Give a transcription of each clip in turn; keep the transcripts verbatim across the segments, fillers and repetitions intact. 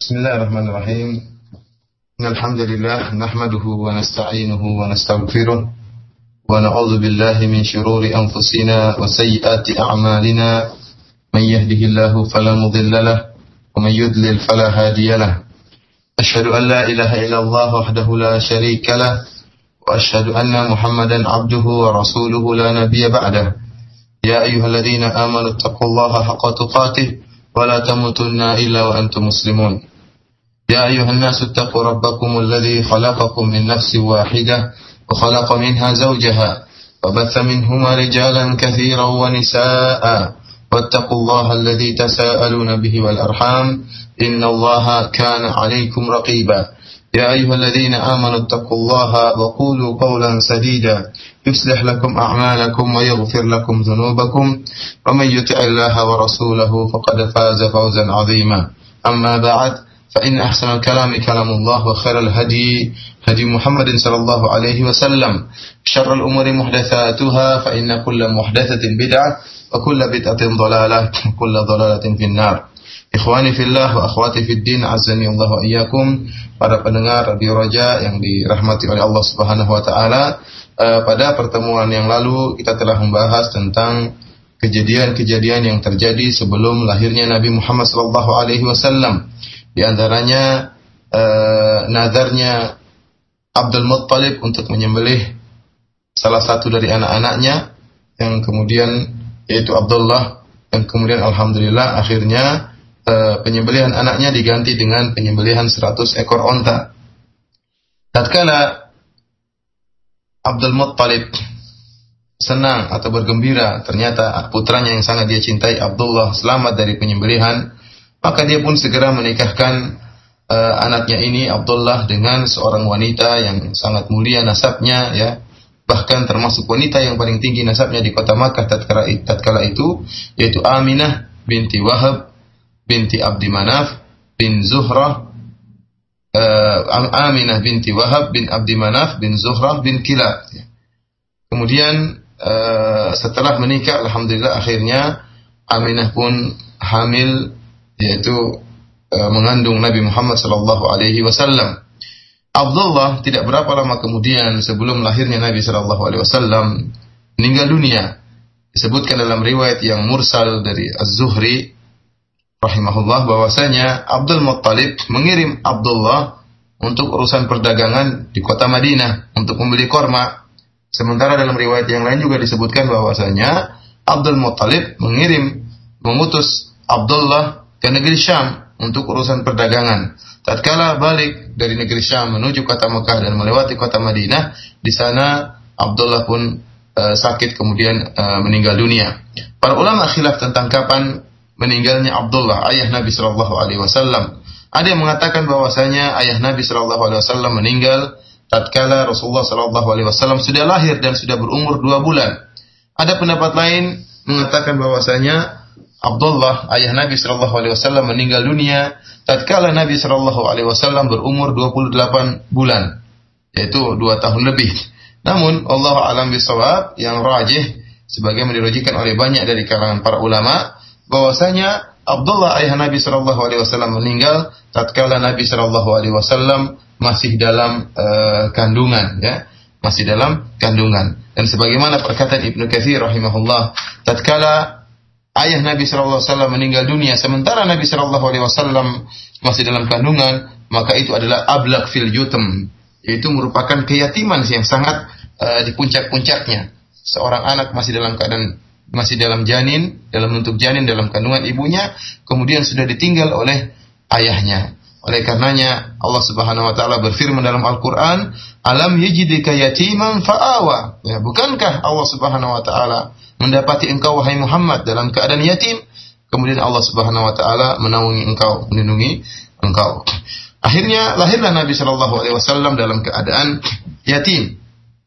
Bismillahirrahmanirrahim. Alhamdulillah nahmaduhu wa nasta'inuhu wa nastaghfiruh wa na'udzu billahi min shururi anfusina wa sayyiati a'malina. Man yahdihillahu fala mudilla lahu wa man yudlil fala hadiya lahu. Asyhadu an la ilaha illallah wahdahu la syarika lahu wa asyhadu anna Muhammadan 'abduhu wa rasuluhu la nabiyya ba'dahu. Ya ayyuhalladzina amanu taqullaha haqqa tuqatih wa la tamutunna illa wa antum muslimun. يا أيها الناس اتقوا ربكم الذي خلقكم من نفس واحدة وخلق منها زوجها وبث منهما رجالا كثيرا ونساء واتقوا الله الذي تساءلون به والأرحام إن الله كان عليكم رقيبا يا أيها الذين آمنوا اتقوا الله وقولوا قولا سديدا يصلح لكم أعمالكم ويغفر لكم ذنوبكم ومن يطع الله ورسوله فقد فاز فوزا عظيما أما بعد فإن أحسن الكلام كلام الله وخير الهدي هدي محمد صلى الله عليه وسلم شر الأمور محدثاتها فإن كل محدثة بدعة وكل بدعة ضلالة وكل ضلالة في النار. Ikhwani fillah wa akhwati fid din, azani Allah wa iyyakum. Para pendengar Radio Raja yang dirahmati oleh Allah Subhanahu wa taala, uh, pada pertemuan yang lalu kita telah membahas tentang kejadian-kejadian yang terjadi sebelum lahirnya Nabi Muhammad sallallahu alaihi wasallam. Di antaranya uh, nazarnya Abdul Muttalib untuk menyembelih salah satu dari anak-anaknya, yang kemudian yaitu Abdullah, dan kemudian alhamdulillah akhirnya uh, penyembelihan anaknya diganti dengan penyembelihan seratus ekor onta. Tatkala Abdul Muttalib senang atau bergembira ternyata putranya yang sangat dia cintai Abdullah selamat dari penyembelihan, maka dia pun segera menikahkan uh, anaknya ini Abdullah dengan seorang wanita yang sangat mulia nasabnya, ya, bahkan termasuk wanita yang paling tinggi nasabnya di kota Makkah tatkala, tatkala itu, yaitu Aminah binti Wahab binti Abdi Manaf bin Zuhrah, uh, Aminah binti Wahab bin Abdi Manaf bin Zuhrah bin Kilab. Kemudian uh, setelah menikah, alhamdulillah akhirnya Aminah pun hamil, yaitu e, mengandung Nabi Muhammad sallallahu alaihi wasallam. Abdullah tidak berapa lama kemudian sebelum lahirnya Nabi sallallahu alaihi wasallam meninggal dunia. Disebutkan dalam riwayat yang mursal dari Az-Zuhri rahimahullah bahwasanya Abdul Muttalib mengirim Abdullah untuk urusan perdagangan di kota Madinah untuk membeli korma. Sementara dalam riwayat yang lain juga disebutkan bahwasanya Abdul Muttalib mengirim mengutus Abdullah ke negeri Syam untuk urusan perdagangan. Tatkala balik dari negeri Syam menuju kota Mekah dan melewati kota Madinah, di sana Abdullah pun uh, sakit kemudian uh, meninggal dunia. Para ulama khilaf tentang kapan meninggalnya Abdullah, ayah Nabi sallallahu alaihi wasallam. Ada yang mengatakan bahwasanya ayah Nabi sallallahu alaihi wasallam meninggal tatkala Rasulullah sallallahu alaihi wasallam sudah lahir dan sudah berumur dua bulan. Ada pendapat lain mengatakan bahwasanya Abdullah, ayah Nabi sallallahu alaihi wasallam meninggal dunia tatkala Nabi sallallahu alaihi wasallam berumur dua puluh delapan bulan, yaitu dua tahun lebih. Namun Allah a'lam bishawab, yang rajih sebagaimana dirujukan oleh banyak dari kalangan para ulama bahwasanya Abdullah ayah Nabi sallallahu alaihi wasallam meninggal tatkala Nabi sallallahu alaihi wasallam masih dalam uh, kandungan, ya, masih dalam kandungan. Dan sebagaimana perkataan Ibnu Katsir rahimahullah, tatkala ayah Nabi sallallahu alaihi wasallam meninggal dunia sementara Nabi sallallahu alaihi wasallam masih dalam kandungan, maka itu adalah ablaq fil yutam, yaitu merupakan keyatiman yang sangat uh, di puncak-puncaknya. Seorang anak masih dalam keadaan masih dalam janin, dalam bentuk janin dalam kandungan ibunya, kemudian sudah ditinggal oleh ayahnya. Oleh karenanya Allah Subhanahu wa taala berfirman dalam Al-Qur'an, "Alam yajidika yatiman fa'awa." Ya, bukankah Allah Subhanahu wa taala mendapati engkau wahai Muhammad dalam keadaan yatim, kemudian Allah Subhanahu wa taala menaungi engkau, melindungi engkau. Akhirnya lahirlah Nabi sallallahu alaihi wasallam dalam keadaan yatim.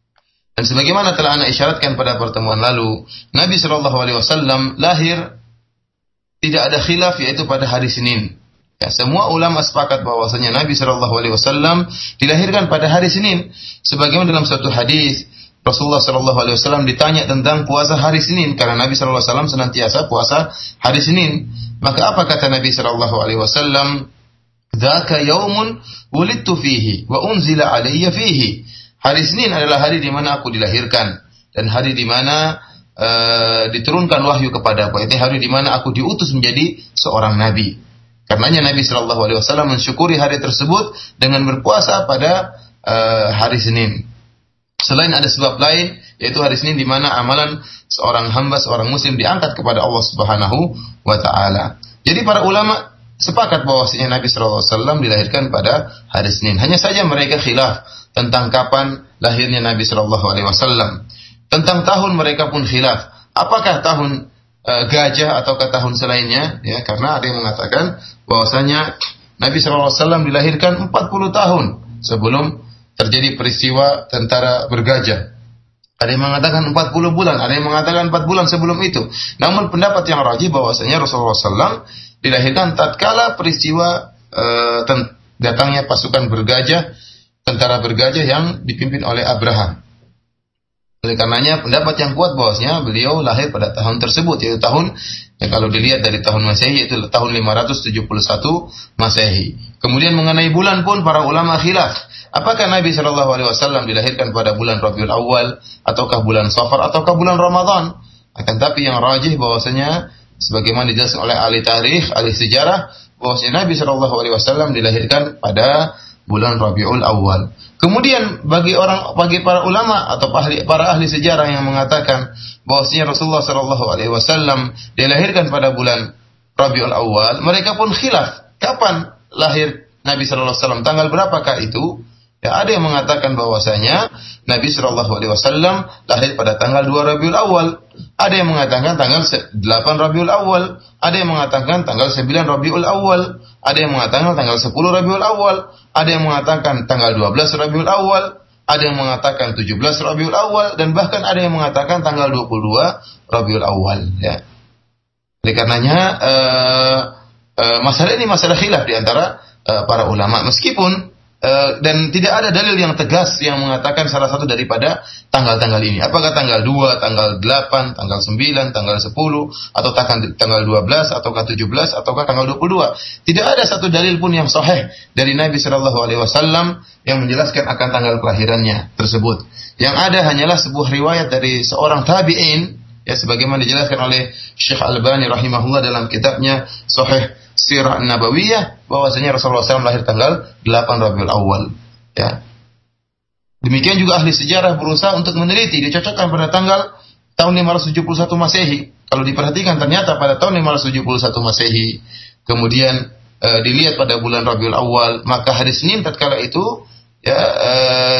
Dan sebagaimana telah ana isyaratkan pada pertemuan lalu, Nabi sallallahu alaihi wasallam lahir tidak ada khilaf, yaitu pada hari Senin. Ya, semua ulama sepakat bahwasanya Nabi sallallahu alaihi wasallam dilahirkan pada hari Senin. Sebagaimana dalam suatu hadis Rasulullah sallallahu alaihi wasallam ditanya tentang puasa hari Senin, karena Nabi sallallahu alaihi wasallam senantiasa puasa hari Senin. Maka apa kata Nabi sallallahu alaihi wasallam? Dzaka yaumun wulidtu fihi wa unzila alayya fihi. Hari Senin adalah hari di mana aku dilahirkan dan hari di mana uh, diturunkan wahyu kepadaku. Itu hari di mana aku diutus menjadi seorang nabi. Karenanya Nabi sallallahu alaihi wasallam mensyukuri hari tersebut dengan berpuasa pada uh, hari Senin. Selain ada sebab lain, yaitu hari Senin di mana amalan seorang hamba, seorang muslim diangkat kepada Allah Subhanahu wa taala. Jadi para ulama sepakat bahwasanya Nabi sallallahu alaihi wasallam dilahirkan pada hari Senin. Hanya saja mereka khilaf tentang kapan lahirnya Nabi sallallahu alaihi wasallam. Tentang tahun mereka pun khilaf. Apakah tahun uh, gajah ataukah tahun selainnya? Ya, karena ada yang mengatakan bahwasanya Nabi sallallahu alaihi wasallam dilahirkan empat puluh tahun sebelum terjadi peristiwa tentara bergajah. Ada yang mengatakan empat puluh bulan, ada yang mengatakan empat bulan sebelum itu. Namun pendapat yang rajih bahwasanya Rasulullah sallallahu alaihi wasallam dilahirkan tatkala peristiwa uh, ten- datangnya pasukan bergajah, tentara bergajah yang dipimpin oleh Abraham. Oleh karenanya pendapat yang kuat bahwasanya beliau lahir pada tahun tersebut, yaitu tahun yang kalau dilihat dari tahun Masehi itu tahun lima ratus tujuh puluh satu Masehi. Kemudian mengenai bulan pun para ulama khilaf. Apakah Nabi sallallahu alaihi wasallam dilahirkan pada bulan Rabiul Awal ataukah bulan Safar ataukah bulan Ramadan? Akan tapi yang rajih bahwasanya sebagaimana dijelaskan oleh ahli tarikh, ahli sejarah, bahwasanya Nabi sallallahu alaihi wasallam dilahirkan pada bulan Rabiul Awal. Kemudian bagi orang bagi para ulama atau ahli, para ahli sejarah yang mengatakan bahwasanya Rasulullah sallallahu alaihi wasallam dilahirkan pada bulan Rabiul Awal, mereka pun khilaf kapan lahir Nabi sallallahu alaihi wasallam, tanggal berapakah itu? Ya, ada yang mengatakan bahwasanya Nabi sallallahu alaihi wasallam lahir pada tanggal dua Rabiul Awal. Ada yang mengatakan tanggal delapan Rabiul Awal, ada yang mengatakan tanggal sembilan Rabiul Awal, ada yang mengatakan tanggal sepuluh Rabiul Awal, ada yang mengatakan tanggal dua belas Rabiul Awal, ada yang mengatakan tujuh belas Rabiul Awal, dan bahkan ada yang mengatakan tanggal dua puluh dua Rabiul Awal, ya. Oleh karenanya uh, uh, masalah ini masalah khilaf di antara uh, para ulama, meskipun Uh, dan tidak ada dalil yang tegas yang mengatakan salah satu daripada tanggal-tanggal ini. Apakah tanggal dua, tanggal delapan, tanggal sembilan, tanggal sepuluh, atau tanggal dua belas, ataukah tujuh belas, ataukah tanggal dua puluh dua. Tidak ada satu dalil pun yang sahih dari Nabi sallallahu alaihi wasallam yang menjelaskan akan tanggal kelahirannya tersebut. Yang ada hanyalah sebuah riwayat dari seorang tabi'in, ya, sebagaimana dijelaskan oleh Syekh Albani rahimahullah dalam kitabnya Sahih Sirah Nabawiyah, bahwasanya Rasulullah sallallahu alaihi wasallam lahir tanggal delapan Rabiul Awal. Ya. Demikian juga ahli sejarah berusaha untuk meneliti, dicocokkan pada tanggal tahun lima ratus tujuh puluh satu Masehi. Kalau diperhatikan ternyata pada tahun lima ratus tujuh puluh satu Masehi. Kemudian e, dilihat pada bulan Rabiul Awal, maka hari Senin tatkala itu ya e,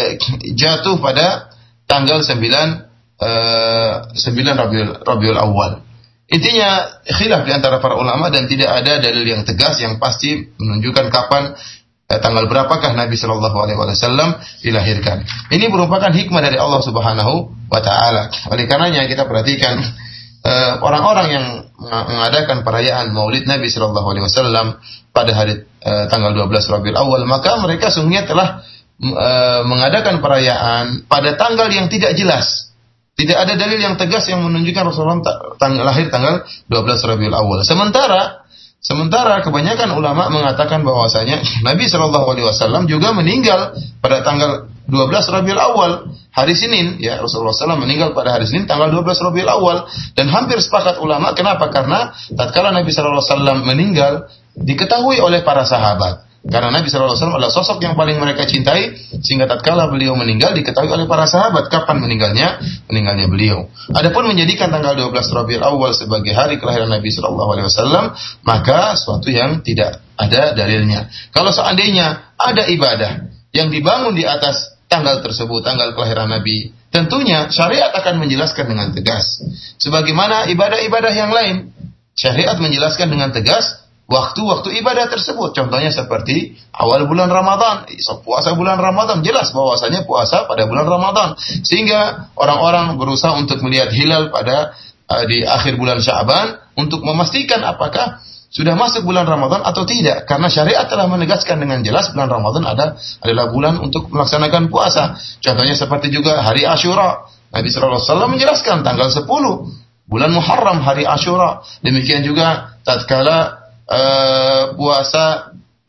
jatuh pada tanggal sembilan e, sembilan Rabiul Rabiul Awal. Intinya khilaf di antara para ulama dan tidak ada dalil yang tegas yang pasti menunjukkan kapan eh, tanggal berapakah Nabi Shallallahu Alaihi Wasallam dilahirkan. Ini merupakan hikmah dari Allah Subhanahu Wa Taala. Oleh karenanya kita perhatikan eh, orang-orang yang mengadakan perayaan Maulid Nabi Shallallahu Alaihi Wasallam pada hari eh, tanggal dua belas Rabiul Awal, maka mereka sungguhnya telah eh, mengadakan perayaan pada tanggal yang tidak jelas. Tidak ada dalil yang tegas yang menunjukkan Rasulullah tanggal lahir tanggal dua belas Rabiul Awal. Sementara sementara kebanyakan ulama mengatakan bahwasanya Nabi Shallallahu Alaihi Wasallam juga meninggal pada tanggal dua belas Rabiul Awal, hari Senin. Ya, Rasulullah shallallahu alaihi wasallam meninggal pada hari Senin tanggal dua belas Rabiul Awal, dan hampir sepakat ulama. Kenapa? Karena tatkala Nabi Shallallahu Alaihi Wasallam meninggal diketahui oleh para sahabat. Karena Nabi shallallahu alaihi wasallam adalah sosok yang paling mereka cintai, sehingga tatkala beliau meninggal diketahui oleh para sahabat kapan meninggalnya, meninggalnya beliau. Adapun menjadikan tanggal dua belas Rabiul Awal sebagai hari kelahiran Nabi shallallahu alaihi wasallam, maka suatu yang tidak ada dalilnya. Kalau seandainya ada ibadah yang dibangun di atas tanggal tersebut, tanggal kelahiran Nabi, tentunya syariat akan menjelaskan dengan tegas. Sebagaimana ibadah-ibadah yang lain, syariat menjelaskan dengan tegas waktu-waktu ibadah tersebut. Contohnya seperti awal bulan Ramadan, puasa bulan Ramadan, jelas bahwasanya puasa pada bulan Ramadan. Sehingga orang-orang berusaha untuk melihat hilal pada uh, di akhir bulan Sya'ban untuk memastikan apakah sudah masuk bulan Ramadan atau tidak. Karena syariat telah menegaskan dengan jelas bulan Ramadan ada adalah bulan untuk melaksanakan puasa. Contohnya seperti juga hari Asyura. Nabi sallallahu alaihi wasallam menjelaskan tanggal sepuluh bulan Muharram hari Asyura. Demikian juga tatkala Uh, puasa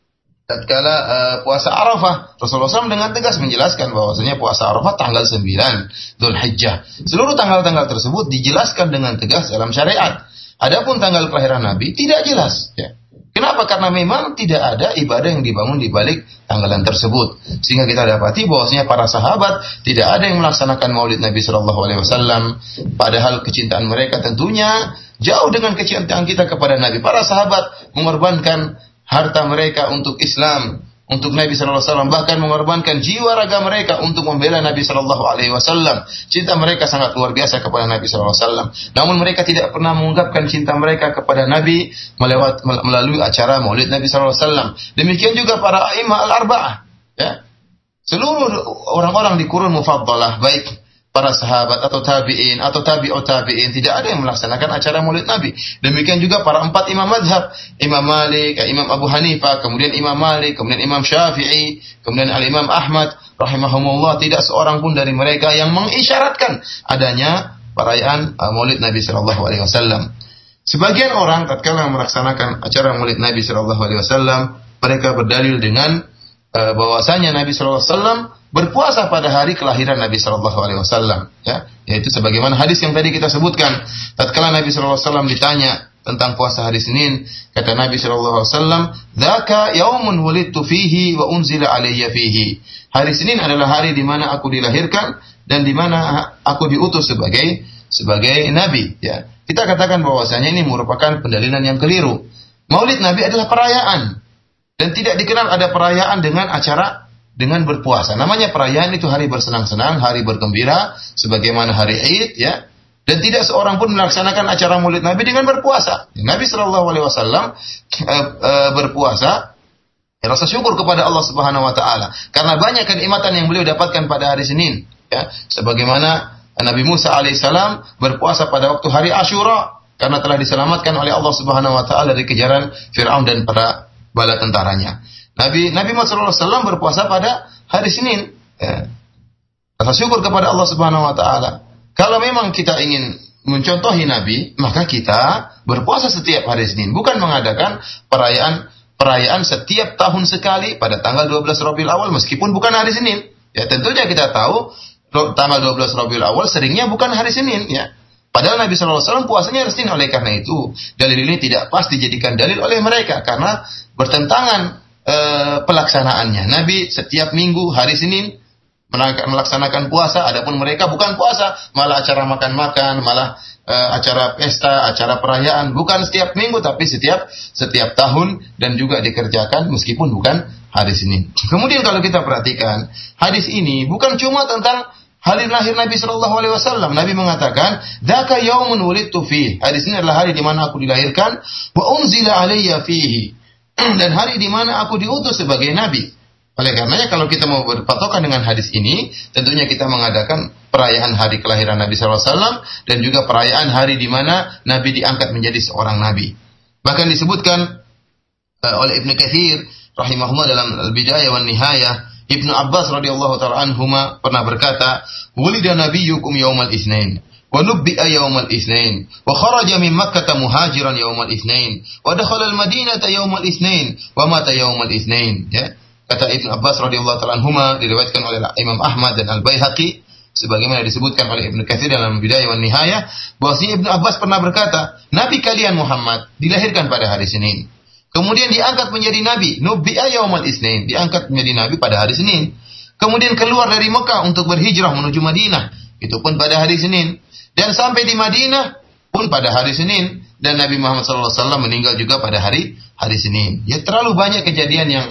tatkala uh, puasa Arafah, Rasulullah shallallahu alaihi wasallam dengan tegas menjelaskan bahwasanya puasa Arafah tanggal sembilan Dzulhijjah. Seluruh tanggal-tanggal tersebut dijelaskan dengan tegas dalam syariat. Adapun tanggal kelahiran Nabi tidak jelas, ya. Kenapa? Karena memang tidak ada ibadah yang dibangun di balik tanggalan tersebut. Sehingga kita dapati bahwasanya para sahabat tidak ada yang melaksanakan Maulid Nabi sallallahu alaihi wasallam, padahal kecintaan mereka tentunya jauh dengan kecintaan kita kepada Nabi. Para sahabat mengorbankan harta mereka untuk Islam, untuk Nabi sallallahu alaihi wasallam, bahkan mengorbankan jiwa raga mereka untuk membela Nabi sallallahu alaihi wasallam. Cinta mereka sangat luar biasa kepada Nabi sallallahu alaihi wasallam. Namun mereka tidak pernah mengungkapkan cinta mereka kepada Nabi melewat melalui acara Maulid Nabi sallallahu alaihi wasallam. Demikian juga para a'immah al-arba'ah, ya. Seluruh orang-orang di qurun mufaddalah, baik para sahabat atau tabi'in atau tabi'ut tabi'in, tidak ada yang melaksanakan acara Maulid Nabi. Demikian juga para empat imam mazhab, Imam Malik, Imam Abu Hanifah, kemudian Imam Malik, kemudian Imam Syafi'i, kemudian Al-Imam Ahmad rahimahumullah, tidak seorang pun dari mereka yang mengisyaratkan adanya perayaan Maulid Nabi sallallahu alaihi wasallam. Sebagian orang tatkala melaksanakan acara Maulid Nabi sallallahu alaihi wasallam, mereka berdalil dengan uh, bahwasanya Nabi sallallahu alaihi wasallam berpuasa pada hari kelahiran Nabi sallallahu alaihi wasallam, ya, yaitu sebagaimana hadis yang tadi kita sebutkan. Tatkala Nabi sallallahu alaihi wasallam ditanya tentang puasa hari Senin, kata Nabi sallallahu alaihi wasallam, "Dzaka yaumun wulidtu fihi wa unzila alayya fihi." Hari Senin adalah hari di mana aku dilahirkan dan di mana aku diutus sebagai sebagai nabi, ya. Kita katakan bahwasanya ini merupakan pendalilan yang keliru. Maulid Nabi adalah perayaan dan tidak dikenal ada perayaan dengan acara dengan berpuasa. Namanya perayaan itu hari bersenang-senang, hari bergembira, sebagaimana hari Id, ya. Dan tidak seorang pun melaksanakan acara Maulid Nabi dengan berpuasa. Nabi sallallahu alaihi wasallam e, e, berpuasa rasa syukur kepada Allah Subhanahu wa taala karena banyak kenikmatan yang beliau dapatkan pada hari Senin, ya. Sebagaimana Nabi Musa alaihissalam berpuasa pada waktu hari Asyura karena telah diselamatkan oleh Allah Subhanahu wa taala dari kejaran Firaun dan para bala tentaranya. Nabi Nabi Muhammad sallallahu alaihi wasallam berpuasa pada hari Senin, ya. Rasa syukur kepada Allah Subhanahu wa taala. Kalau memang kita ingin mencontohi Nabi, maka kita berpuasa setiap hari Senin, bukan mengadakan perayaan perayaan setiap tahun sekali pada tanggal dua belas Rabiul Awal meskipun bukan hari Senin. Ya, tentunya kita tahu tanggal dua belas Rabiul Awal seringnya bukan hari Senin, ya. Padahal Nabi sallallahu alaihi wasallam puasanya hari Senin. Oleh karena itu, dalil ini tidak pas dijadikan dalil oleh mereka karena bertentangan E, pelaksanaannya. Nabi setiap minggu hari Senin melaksanakan puasa, adapun mereka bukan puasa, malah acara makan-makan, malah e, acara pesta, acara perayaan, bukan setiap minggu tapi setiap setiap tahun dan juga dikerjakan meskipun bukan hari Senin. Kemudian kalau kita perhatikan, hadis ini bukan cuma tentang hari lahir Nabi sallallahu alaihi wasallam. Nabi mengatakan, "Dzaka yaumun wulidtu fihi." Hadis ini adalah hari di mana aku dilahirkan, wa unzila alayya fihi. Dan hari di mana aku diutus sebagai nabi. Oleh karenanya kalau kita mau berpatokan dengan hadis ini, tentunya kita mengadakan perayaan hari kelahiran Nabi sallallahu alaihi wasallam dan juga perayaan hari di mana Nabi diangkat menjadi seorang nabi. Bahkan disebutkan uh, oleh Ibnu Katsir rahimahullah dalam Al-Bidayah wan Nihayah, Ibnu Abbas radhiyallahu taala anhuma pernah berkata, "Wulida nabiyyukum yaumal itsnain." ونبئ يوم الاثنين وخرج من مكة مهاجرا يوم الاثنين ودخل المدينة يوم الاثنين ومات يوم الاثنين. Ya, kata Ibnu Abbas radhiyallahu taala anhuma, diriwayatkan oleh Imam Ahmad dan Al-Baihaqi sebagaimana disebutkan oleh Ibnu Katsir dalam Bidayah wan Nihayah, bahwasanya Ibnu Abbas pernah berkata, Nabi kalian Muhammad dilahirkan pada hari Senin. Kemudian diangkat menjadi nabi, nubbi'a yaumal itsnain, diangkat menjadi nabi pada hari Senin. Kemudian keluar dari Mekah untuk berhijrah menuju Madinah, itu pun pada hari Senin. Dan sampai di Madinah pun pada hari Senin, dan Nabi Muhammad sallallahu alaihi wasallam meninggal juga pada hari hari Senin. Ya, terlalu banyak kejadian yang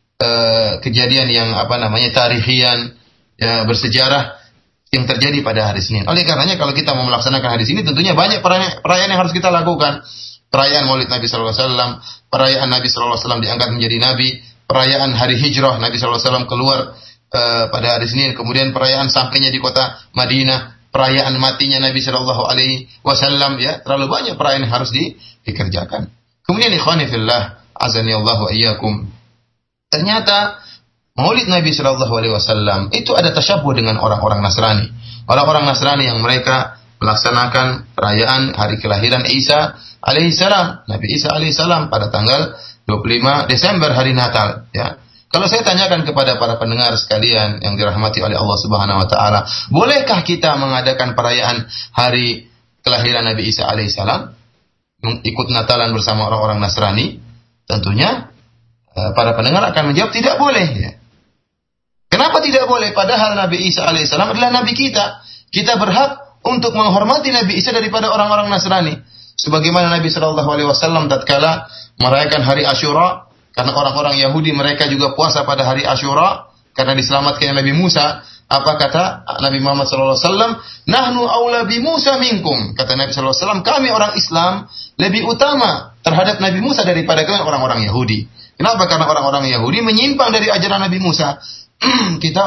uh, kejadian yang apa namanya tarikhian, ya, bersejarah yang terjadi pada hari Senin. Oleh karenanya kalau kita mau melaksanakan hari Senin, tentunya banyak perayaan, perayaan yang harus kita lakukan. Perayaan Maulid Nabi sallallahu alaihi wasallam, perayaan Nabi sallallahu alaihi wasallam diangkat menjadi nabi, perayaan hari hijrah Nabi sallallahu alaihi wasallam keluar uh, pada hari Senin, kemudian perayaan sampainya di kota Madinah, perayaan matinya Nabi sallallahu alaihi wasallam, ya, terlalu banyak perayaan yang harus di, dikerjakan. Kemudian ikhwani fillah, azani Allah wa iyyakum. Ternyata Maulid Nabi sallallahu alaihi wasallam itu ada tasyabuh dengan orang-orang Nasrani. Orang-orang Nasrani yang mereka melaksanakan perayaan hari kelahiran Isa alaihi salam, Nabi Isa alaihi salam pada tanggal dua puluh lima Desember hari Natal, ya. Kalau saya tanyakan kepada para pendengar sekalian yang dirahmati oleh Allah Subhanahu wa taala, bolehkah kita mengadakan perayaan hari kelahiran Nabi Isa alaihissalam, ikut Natalan bersama orang-orang Nasrani? Tentunya para pendengar akan menjawab tidak boleh, ya. Kenapa tidak boleh? Padahal Nabi Isa alaihissalam adalah Nabi kita. Kita berhak untuk menghormati Nabi Isa daripada orang-orang Nasrani. Sebagaimana Nabi Shallallahu Alaihi Wasallam tatkala merayakan hari Ashura, karena orang-orang Yahudi mereka juga puasa pada hari Ashura karena diselamatkan Nabi Musa. Apa kata Nabi Muhammad Shallallahu Alaihi Wasallam? Nahnu aula bi Musa minkum. Kata Nabi Shallallahu Alaihi Wasallam, kami orang Islam lebih utama terhadap Nabi Musa daripada kalian orang-orang Yahudi. Kenapa? Karena orang-orang Yahudi menyimpang dari ajaran Nabi Musa. kita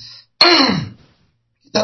kita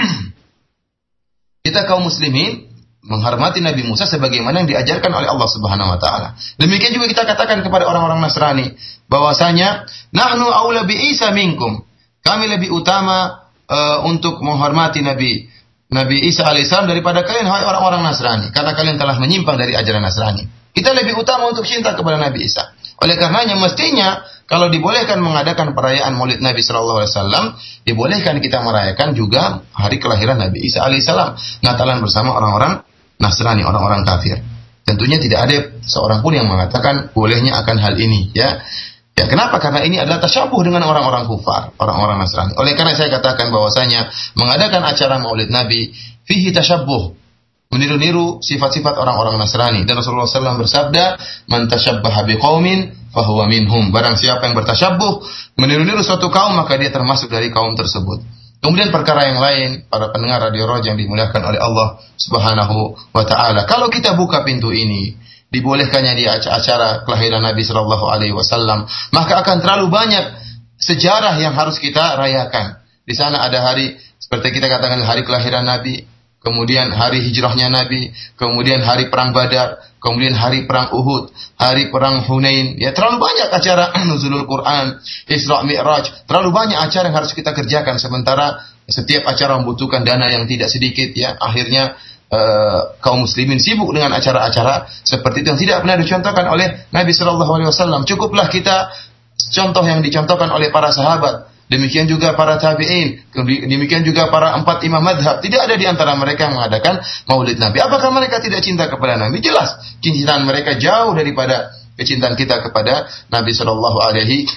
kita kaum muslimin menghormati Nabi Musa sebagaimana yang diajarkan oleh Allah Subhanahu wa taala. Demikian juga kita katakan kepada orang-orang Nasrani bahwasanya nahnu aula bi Isa minkum. Kami lebih utama uh, untuk menghormati Nabi Nabi Isa alaihissalam daripada kalian hai orang-orang Nasrani, karena kalian telah menyimpang dari ajaran Nasrani. Kita lebih utama untuk cinta kepada Nabi Isa. Oleh karenanya mestinya kalau dibolehkan mengadakan perayaan Maulid Nabi Sallallahu Alaihi Wasallam, dibolehkan kita merayakan juga hari kelahiran Nabi Isa alaihissalam, Natalan bersama orang-orang Nasrani, orang-orang kafir. Tentunya tidak ada seorang pun yang mengatakan bolehnya akan hal ini, ya. Ya, kenapa? Karena ini adalah tasyabuh dengan orang-orang kufar, orang-orang Nasrani. Oleh karena saya katakan bahwasanya mengadakan acara Maulid Nabi fihi tasyabuh, meniru-niru sifat-sifat orang-orang Nasrani. Dan Rasulullah shallallahu alaihi wasallam bersabda, "Man tasyabbaha biqaumin fahuwa minhum." Barang siapa yang bertasyabuh, meniru-niru suatu kaum, maka dia termasuk dari kaum tersebut. Kemudian perkara yang lain, para pendengar Radio Roja yang dimuliakan oleh Allah Subhanahu wa taala. Kalau kita buka pintu ini, dibolehkannya di acara kelahiran Nabi sallallahu alaihi wasallam, maka akan terlalu banyak sejarah yang harus kita rayakan. Di sana ada hari seperti kita katakan hari kelahiran Nabi, kemudian hari hijrahnya Nabi, kemudian hari perang Badar, kemudian hari perang Uhud, hari perang Hunain. Ya, terlalu banyak acara nuzulul Quran, Isra Mi'raj, terlalu banyak acara yang harus kita kerjakan, sementara setiap acara membutuhkan dana yang tidak sedikit, ya. Akhirnya Uh, kaum muslimin sibuk dengan acara-acara seperti itu yang tidak pernah dicontohkan oleh Nabi Sallallahu Alaihi Wasallam. Cukuplah kita contoh yang dicontohkan oleh para sahabat, demikian juga para tabi'in, demikian juga para empat imam madhab. Tidak ada di antara mereka yang mengadakan Maulid Nabi. Apakah mereka tidak cinta kepada Nabi? Jelas, kecintaan mereka jauh daripada kecintaan kita kepada Nabi Sallallahu Alaihi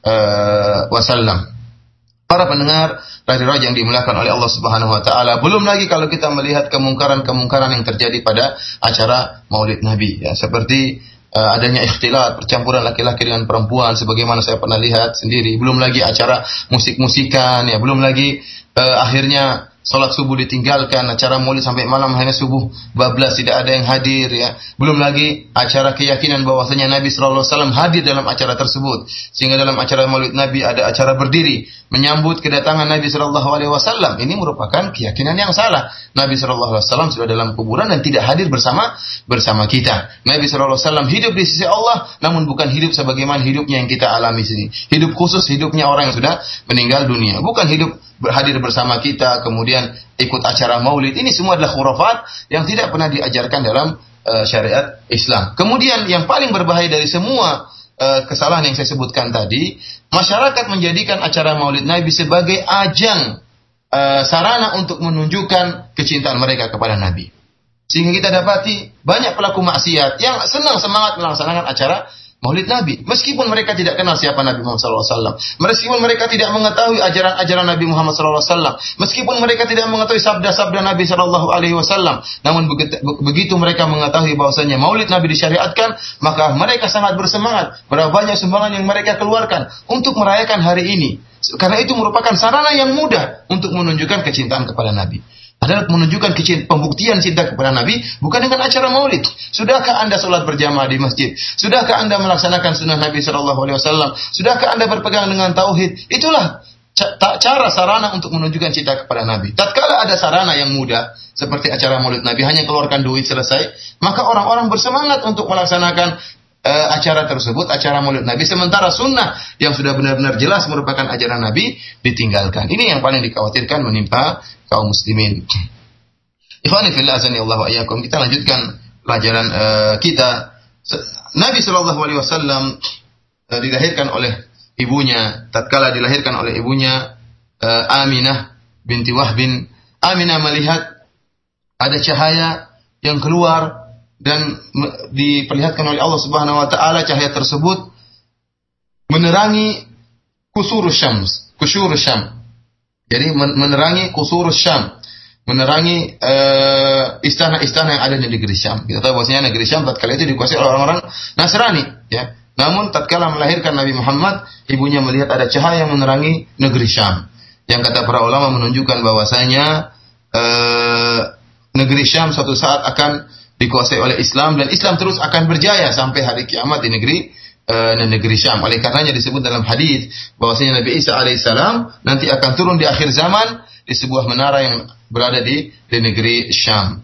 Wasallam. Para pendengar Radio Roja yang dimuliakan oleh Allah Subhanahu wa taala, belum lagi kalau kita melihat kemungkaran-kemungkaran yang terjadi pada acara Maulid Nabi, ya, seperti uh, adanya ikhtilat, percampuran laki-laki dengan perempuan sebagaimana saya pernah lihat sendiri, belum lagi acara musik-musikan, ya, belum lagi uh, akhirnya salat subuh ditinggalkan, acara Maulid sampai malam, hanya subuh bablas tidak ada yang hadir, ya. Belum lagi acara keyakinan bahwasanya Nabi sallallahu alaihi wasallam hadir dalam acara tersebut, sehingga dalam acara Maulid Nabi ada acara berdiri menyambut kedatangan Nabi sallallahu alaihi wasallam. Ini merupakan keyakinan yang salah. Nabi sallallahu alaihi wasallam sudah dalam kuburan dan tidak hadir bersama bersama kita. Nabi sallallahu alaihi wasallam hidup di sisi Allah, namun bukan hidup sebagaimana hidupnya yang kita alami sini. Hidup khusus, hidupnya orang yang sudah meninggal dunia, bukan hidup hadir bersama kita kemudian ikut acara Maulid. Ini semua adalah khurafat yang tidak pernah diajarkan dalam uh, syariat Islam. Kemudian yang paling berbahaya dari semua uh, kesalahan yang saya sebutkan tadi, masyarakat menjadikan acara Maulid Nabi sebagai ajang uh, sarana untuk menunjukkan kecintaan mereka kepada Nabi. Sehingga kita dapati banyak pelaku maksiat yang senang semangat melaksanakan acara Maulid Nabi, meskipun mereka tidak kenal siapa Nabi Muhammad sallallahu alaihi wasallam, meskipun mereka tidak mengetahui ajaran-ajaran Nabi Muhammad sallallahu alaihi wasallam, meskipun mereka tidak mengetahui sabda-sabda Nabi sallallahu alaihi wasallam, namun begitu, begitu mereka mengetahui bahwasanya Maulid Nabi disyariatkan, maka mereka sangat bersemangat. Berapa banyak sumbangan yang mereka keluarkan untuk merayakan hari ini, karena itu merupakan sarana yang mudah untuk menunjukkan kecintaan kepada Nabi. Adalah menunjukkan kecintaan, pembuktian cinta kepada Nabi bukan dengan acara Maulid. Sudahkah Anda sholat berjamaah di masjid? Sudahkah Anda melaksanakan sunnah Nabi Sallallahu Alaihi Wasallam? Sudahkah Anda berpegang dengan tauhid? Itulah cara sarana untuk menunjukkan cinta kepada Nabi. Tatkala ada sarana yang mudah seperti acara Maulid Nabi, hanya keluarkan duit selesai, maka orang-orang bersemangat untuk melaksanakan uh, acara tersebut, acara Maulid Nabi. Sementara sunnah yang sudah benar-benar jelas merupakan ajaran Nabi ditinggalkan. Ini yang paling dikhawatirkan menimpa kaum muslimin. Ikhwani fillah azani Allah wa iyyakum. Kita lanjutkan pelajaran uh, kita Nabi Shallallahu Alaihi Wasallam uh, dilahirkan oleh ibunya. Tatkala dilahirkan oleh ibunya uh, Aminah binti Wahbin, Aminah melihat ada cahaya yang keluar dan diperlihatkan oleh Allah Subhanahu Wa Taala. Cahaya tersebut menerangi kusurus Syams, kusurus Syam. Jadi menerangi kusurus Syam, menerangi uh, istana-istana yang ada di negeri Syam. Kita tahu bahwasanya negeri Syam tatkala itu dikuasai oleh orang-orang Nasrani, ya. Namun tatkala melahirkan Nabi Muhammad, ibunya melihat ada cahaya yang menerangi negeri Syam. Yang kata para ulama menunjukkan bahwasanya uh, negeri Syam suatu saat akan dikuasai oleh Islam dan Islam terus akan berjaya sampai hari kiamat di negeri uh, negeri Syam. Oleh karenanya disebut dalam hadis bahwasanya Nabi Isa alaihissalam nanti akan turun di akhir zaman di sebuah menara yang berada di di negeri Syam.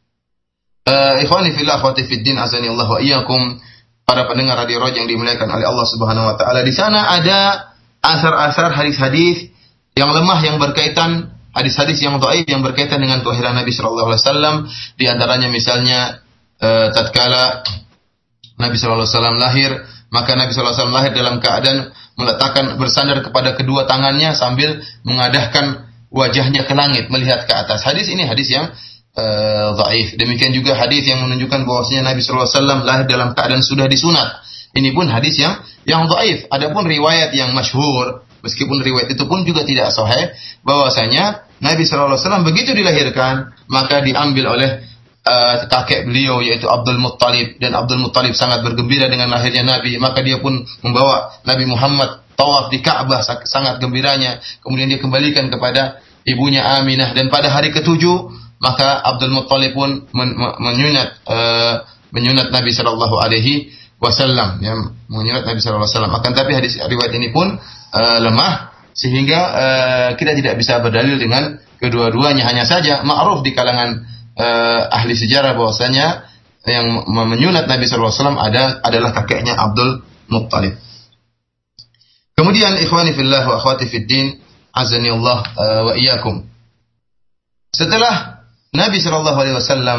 Uh, ikhwani fillah akhwati fid din azani Allah wa iyyakum, para pendengar radio Roja yang dimuliakan oleh Allah Subhanahu wa taala. Di sana ada asar-asar hadis-hadis yang lemah yang berkaitan, hadis-hadis yang dhaif yang berkaitan dengan kelahiran Nabi sallallahu alaihi wasallam. Di antaranya misalnya uh, tatkala Nabi sallallahu alaihi wasallam lahir, maka Nabi sallallahu alaihi wasallam lahir dalam keadaan meletakkan bersandar kepada kedua tangannya sambil mengadahkan wajahnya ke langit melihat ke atas. Hadis ini hadis yang uh, dhaif. Demikian juga hadis yang menunjukkan bahwasanya Nabi sallallahu alaihi wasallam lahir dalam keadaan sudah disunat. Ini pun hadis yang yang dhaif. Adapun riwayat yang masyhur, meskipun riwayat itu pun juga tidak sahih, bahwasanya Nabi sallallahu alaihi wasallam begitu dilahirkan maka diambil oleh uh, kakek beliau yaitu Abdul Muttalib, dan Abdul Muttalib sangat bergembira dengan lahirnya Nabi, maka dia pun membawa Nabi Muhammad tawaf di Ka'bah sangat gembiranya. Kemudian dia kembalikan kepada ibunya Aminah, dan pada hari ketujuh maka Abdul Muttalib pun men- menyunat uh, menyunat Nabi sallallahu alaihi wasallam, ya, menyunat Nabi sallallahu alaihi wasallam. Akan tapi hadis riwayat ini pun uh, lemah sehingga uh, kita tidak bisa berdalil dengan kedua-duanya. Hanya saja ma'ruf di kalangan uh, ahli sejarah bahwasanya yang menyunat Nabi sallallahu alaihi wasallam ada adalah kakeknya Abdul Muttalib. Kemudian ikhwani fillah wa akhwati fid din azani Allah uh, wa iyyakum. Setelah Nabi sallallahu alaihi wasallam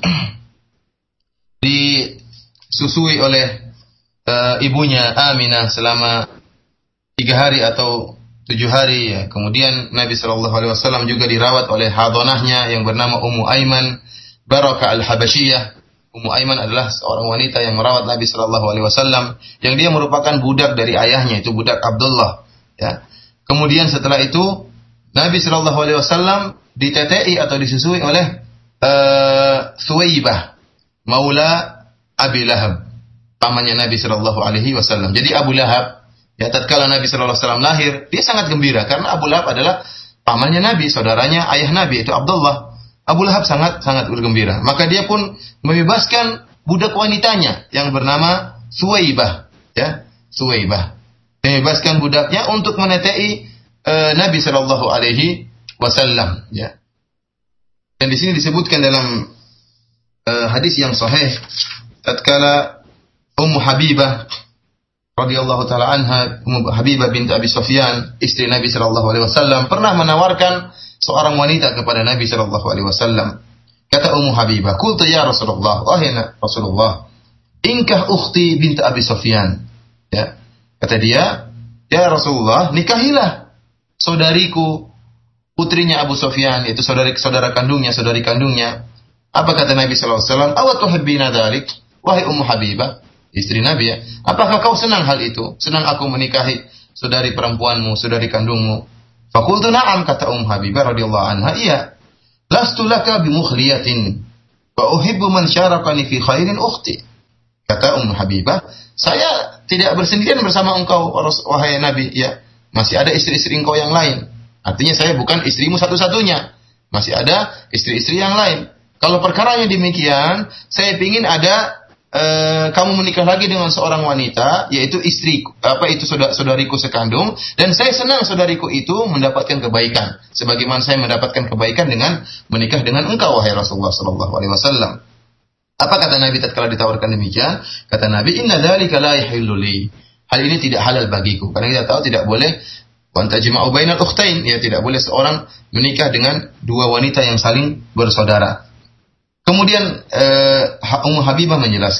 disusui oleh uh, ibunya Aminah selama tiga hari atau tujuh hari, ya. Kemudian Nabi sallallahu alaihi wasallam juga dirawat oleh hadonahnya yang bernama Ummu Aiman Barakah al-Habasyiyah. Ummu Aiman adalah seorang wanita yang merawat Nabi sallallahu alaihi wasallam, yang dia merupakan budak dari ayahnya, itu budak Abdullah, ya. Kemudian setelah itu Nabi sallallahu alaihi wasallam ditetei atau disusui oleh uh, Suwaibah maula Abi Lahab, pamannya Nabi sallallahu alaihi wasallam. Jadi Abu Lahab, ya, tatkala Nabi sallallahu alaihi wasallam lahir, dia sangat gembira karena Abu Lahab adalah pamannya Nabi, saudaranya ayah Nabi itu Abdullah. Abu Lahab sangat sangat bergembira. Maka dia pun membebaskan budak wanitanya yang bernama Suwaibah, ya, Suwaibah. Membebaskan budaknya untuk menetei uh, Nabi sallallahu alaihi wasallam, ya. Dan di sini disebutkan dalam uh, hadis yang sahih tatkala Ummu Habibah radhiyallahu taala anha, Ummu Habibah binti Abi Sufyan, istri Nabi sallallahu alaihi wasallam, pernah menawarkan seorang wanita kepada Nabi sallallahu alaihi wasallam. Kata Ummu Habibah, "Qultu ya Rasulullah, wahai Rasulullah, inkah ukhti binti Abi Sufyan." Ya. Kata dia, "Ya Rasulullah, nikahilah saudariku, putrinya Abu Sufyan, yaitu saudari saudara kandungnya, saudari kandungnya." Apa kata Nabi sallallahu alaihi wasallam? "Aw tuhibbina dzalik?" Wahai Ummu Habibah, istri Nabi, ya, apakah kau senang hal itu? Senang aku menikahi saudari perempuanmu, saudari kandungmu? Faqultu na'am, kata Ummu Habibah radhiyallahu anha, iya. Lastu laka bimukhliyatin wa uhibbu man syarakani fi khairin ukhti. Kata Ummu Habibah, saya tidak bersendirian bersama engkau wahai Nabi, ya. Masih ada istri-istri engkau yang lain. Artinya saya bukan istrimu satu-satunya. Masih ada istri-istri yang lain. Kalau perkaranya demikian, saya ingin ada Uh, kamu menikah lagi dengan seorang wanita, yaitu istri, apa itu saudara, saudariku sekandung, dan saya senang saudariku itu mendapatkan kebaikan, sebagaimana saya mendapatkan kebaikan dengan menikah dengan engkau wahai Rasulullah sallallahu alaihi wasallam. Apa kata Nabi tatkala ditawarkan demikian? Kata Nabi, "Inna dzalika la yahillu li." Hal ini tidak halal bagiku, karena kita tahu tidak boleh wa tajma'u bainal ukhtain, ya, tidak boleh seorang menikah dengan dua wanita yang saling bersaudara. Kemudian uh, Ummu Habibah menjelaskan,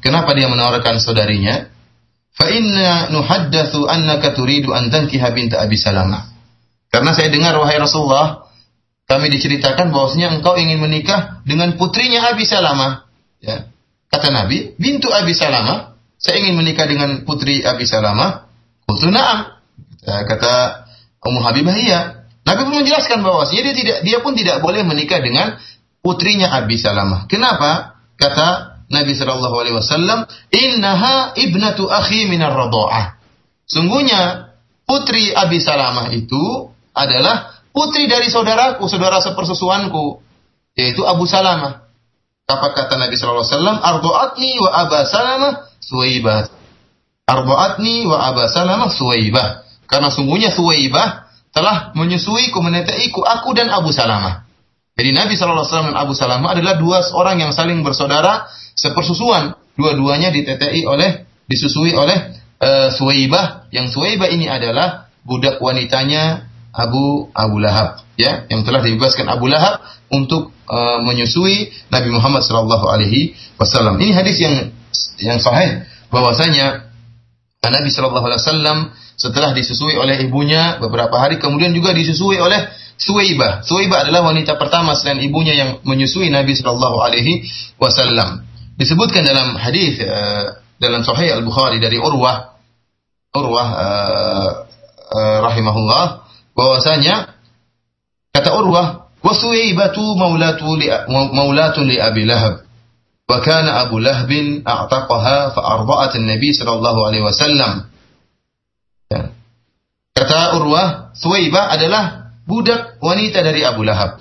Kenapa dia menawarkan saudarinya? Fa inna nuhaddatsu annaka turidu an tankiha bint Abi Salamah. Karena saya dengar wahai Rasulullah, kami diceritakan bahwasanya engkau ingin menikah dengan putrinya Abi Salamah. Ya. Kata Nabi, bintu Abi Salamah, saya ingin menikah dengan putri Abi Salamah. Qultu na'am. Kata Ummu Habibah, iya. Nabi pun menjelaskan bahwasanya dia tidak dia pun tidak boleh menikah dengan putrinya Abi Salamah. Kenapa? Kata Nabi sallallahu alaihi wasallam, "Innaha ibnatu akhi minar radha'ah." Sungguhnya putri Abi Salamah itu adalah putri dari saudaraku, saudara sepersusuanku, yaitu Abu Salamah. Apa kata Nabi sallallahu alaihi wasallam? "Arda'atni wa Aba Salamah Suwaibah." Arda'atni wa Aba Salamah Suwaibah. Karena sungguhnya Suwaibah telah menyusuiku, meneteiku, aku dan Abu Salamah. Jadi Nabi sallallahu alaihi wasallam dan Abu Salamah adalah dua orang yang saling bersaudara sepersusuan. Dua-duanya ditetei oleh, disusui oleh uh, Suwaibah. Yang Suwaibah ini adalah budak wanitanya Abu Abu Lahab, ya, yang telah dibebaskan Abu Lahab untuk uh, menyusui Nabi Muhammad sallallahu alaihi wasallam. Ini hadis yang yang sahih bahwasanya Nabi sallallahu alaihi wasallam setelah disusui oleh ibunya beberapa hari kemudian juga disusui oleh Suwaibah. Suwaibah adalah wanita pertama selain ibunya yang menyusui Nabi sallallahu alaihi wasallam. Disebutkan dalam hadis uh, dalam Sahih Al-Bukhari dari Urwah Urwah uh, uh, rahimahullah bahwasanya kata Urwah, wa Suwaibatu maulatu li maulatun li Abi Lahab wa kana Abu Lahab a'taqaha fa arda'at an-nabi sallallahu alaihi wasallam. Ya. Kata Urwah, Suwaibah adalah budak wanita dari Abu Lahab.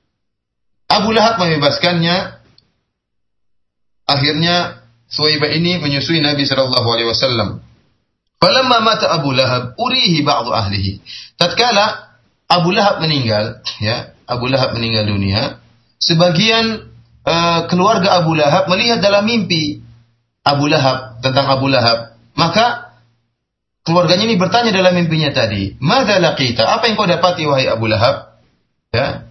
Abu Lahab membebaskannya. Akhirnya Suwaibah ini menyusui Nabi sallallahu alaihi wasallam. Falamma mata Abu Lahab urihi ba'du ahlihi. Tatkala Abu Lahab meninggal, ya, Abu Lahab meninggal dunia, sebagian uh, keluarga Abu Lahab melihat dalam mimpi Abu Lahab tentang Abu Lahab. Maka keluarganya ini bertanya dalam mimpinya tadi, "Madza laqita?" Apa yang kau dapati wahai Abu Lahab? Ya.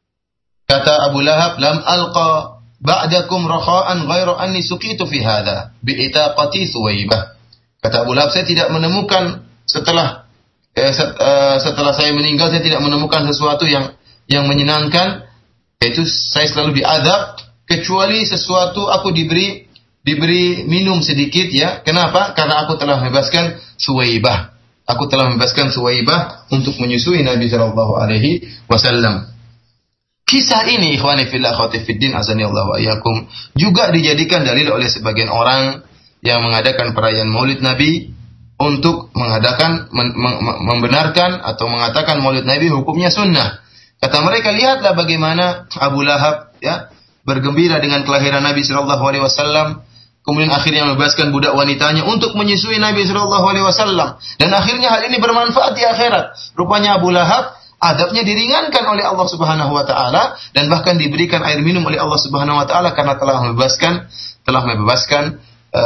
Kata Abu Lahab, "Lam alqa ba'dakum rakha'an ghairu anni suqitu fi hadha bi itaqati Suwaibah." Kata Abu Lahab, saya tidak menemukan setelah eh, set, eh, setelah saya meninggal saya tidak menemukan sesuatu yang yang menyenangkan, yaitu saya selalu diazab kecuali sesuatu aku diberi diberi minum sedikit, ya. Kenapa? Karena aku telah membebaskan Suwaibah. Aku telah membebaskan Suwaibah untuk menyusui Nabi sallallahu alaihi wasallam. Kisah ini ikhwani fillah akhwati fiddin azanillahu wa iyyakum juga dijadikan dalil oleh sebagian orang yang mengadakan perayaan Maulid Nabi untuk mengadakan mem, mem, membenarkan atau mengatakan Maulid Nabi hukumnya sunnah. Kata mereka, lihatlah bagaimana Abu Lahab, ya, bergembira dengan kelahiran Nabi sallallahu alaihi wasallam, kemudian akhirnya membebaskan budak wanitanya untuk menyusui Nabi sallallahu alaihi wasallam, dan akhirnya hal ini bermanfaat di akhirat. Rupanya Abu Lahab adabnya diringankan oleh Allah Subhanahu wa taala dan bahkan diberikan air minum oleh Allah Subhanahu wa taala karena telah membebaskan telah membebaskan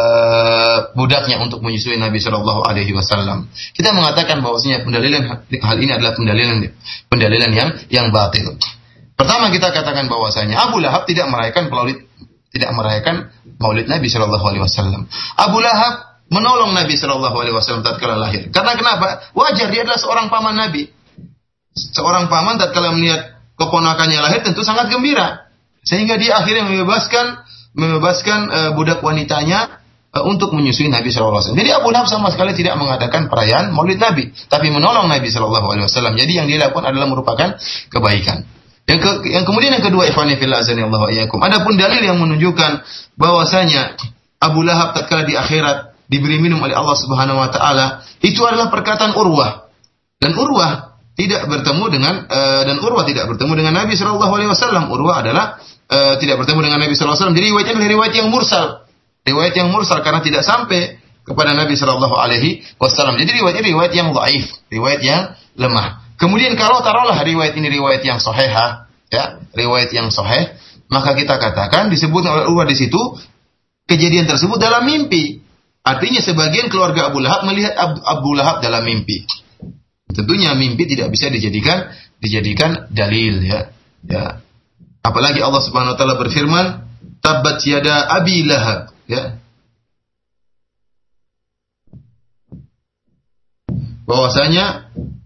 Uh, budaknya untuk menyusui Nabi sallallahu alaihi wasallam. Kita mengatakan bahwasanya pendalilan hal ini adalah pendalilan pendalilan yang yang batil. Pertama kita katakan bahwasanya Abu Lahab tidak merayakan Maulid tidak merayakan Maulid Nabi sallallahu alaihi wasallam. Abu Lahab menolong Nabi sallallahu alaihi wasallam tatkala lahir. Karena kenapa? Wajar, dia adalah seorang paman Nabi. Seorang paman tatkala melihat keponakannya lahir tentu sangat gembira. Sehingga dia akhirnya membebaskan membebaskan uh, budak wanitanya uh, untuk menyusui Nabi sallallahu alaihi wasallam. Jadi Abu Lahab sama sekali tidak mengadakan perayaan Maulid Nabi, tapi menolong Nabi sallallahu alaihi wasallam. Jadi yang dia lakukan adalah merupakan kebaikan. Yang, ke, yang kemudian yang kedua, ikhwani fillah azanillahu wa iyyakum, adapun dalil yang menunjukkan bahwasanya Abu Lahab tatkala di akhirat diberi minum oleh Allah Subhanahu wa taala, itu adalah perkataan Urwah. Dan Urwah tidak bertemu dengan uh, dan Urwah tidak bertemu dengan Nabi sallallahu alaihi wasallam. Urwah adalah Uh, tidak bertemu dengan Nabi sallallahu alaihi wasallam. Jadi riwayatnya adalah riwayat yang mursal. Riwayat yang mursal karena tidak sampai kepada Nabi sallallahu alaihi wasallam. Jadi riwayatnya riwayat yang dhaif, riwayat yang lemah. Kemudian kalau taruhlah riwayat ini riwayat yang sahihah, ya, riwayat yang sahih, maka kita katakan disebut oleh Urwah di situ kejadian tersebut dalam mimpi. Artinya sebagian keluarga Abu Lahab melihat Abu, Abu Lahab dalam mimpi. Tentunya mimpi tidak bisa dijadikan dijadikan dalil, ya. Ya. Apalagi Allah Subhanahu wa taala berfirman, "Tabbat yada Abi Lahab." Ya. bahwasanya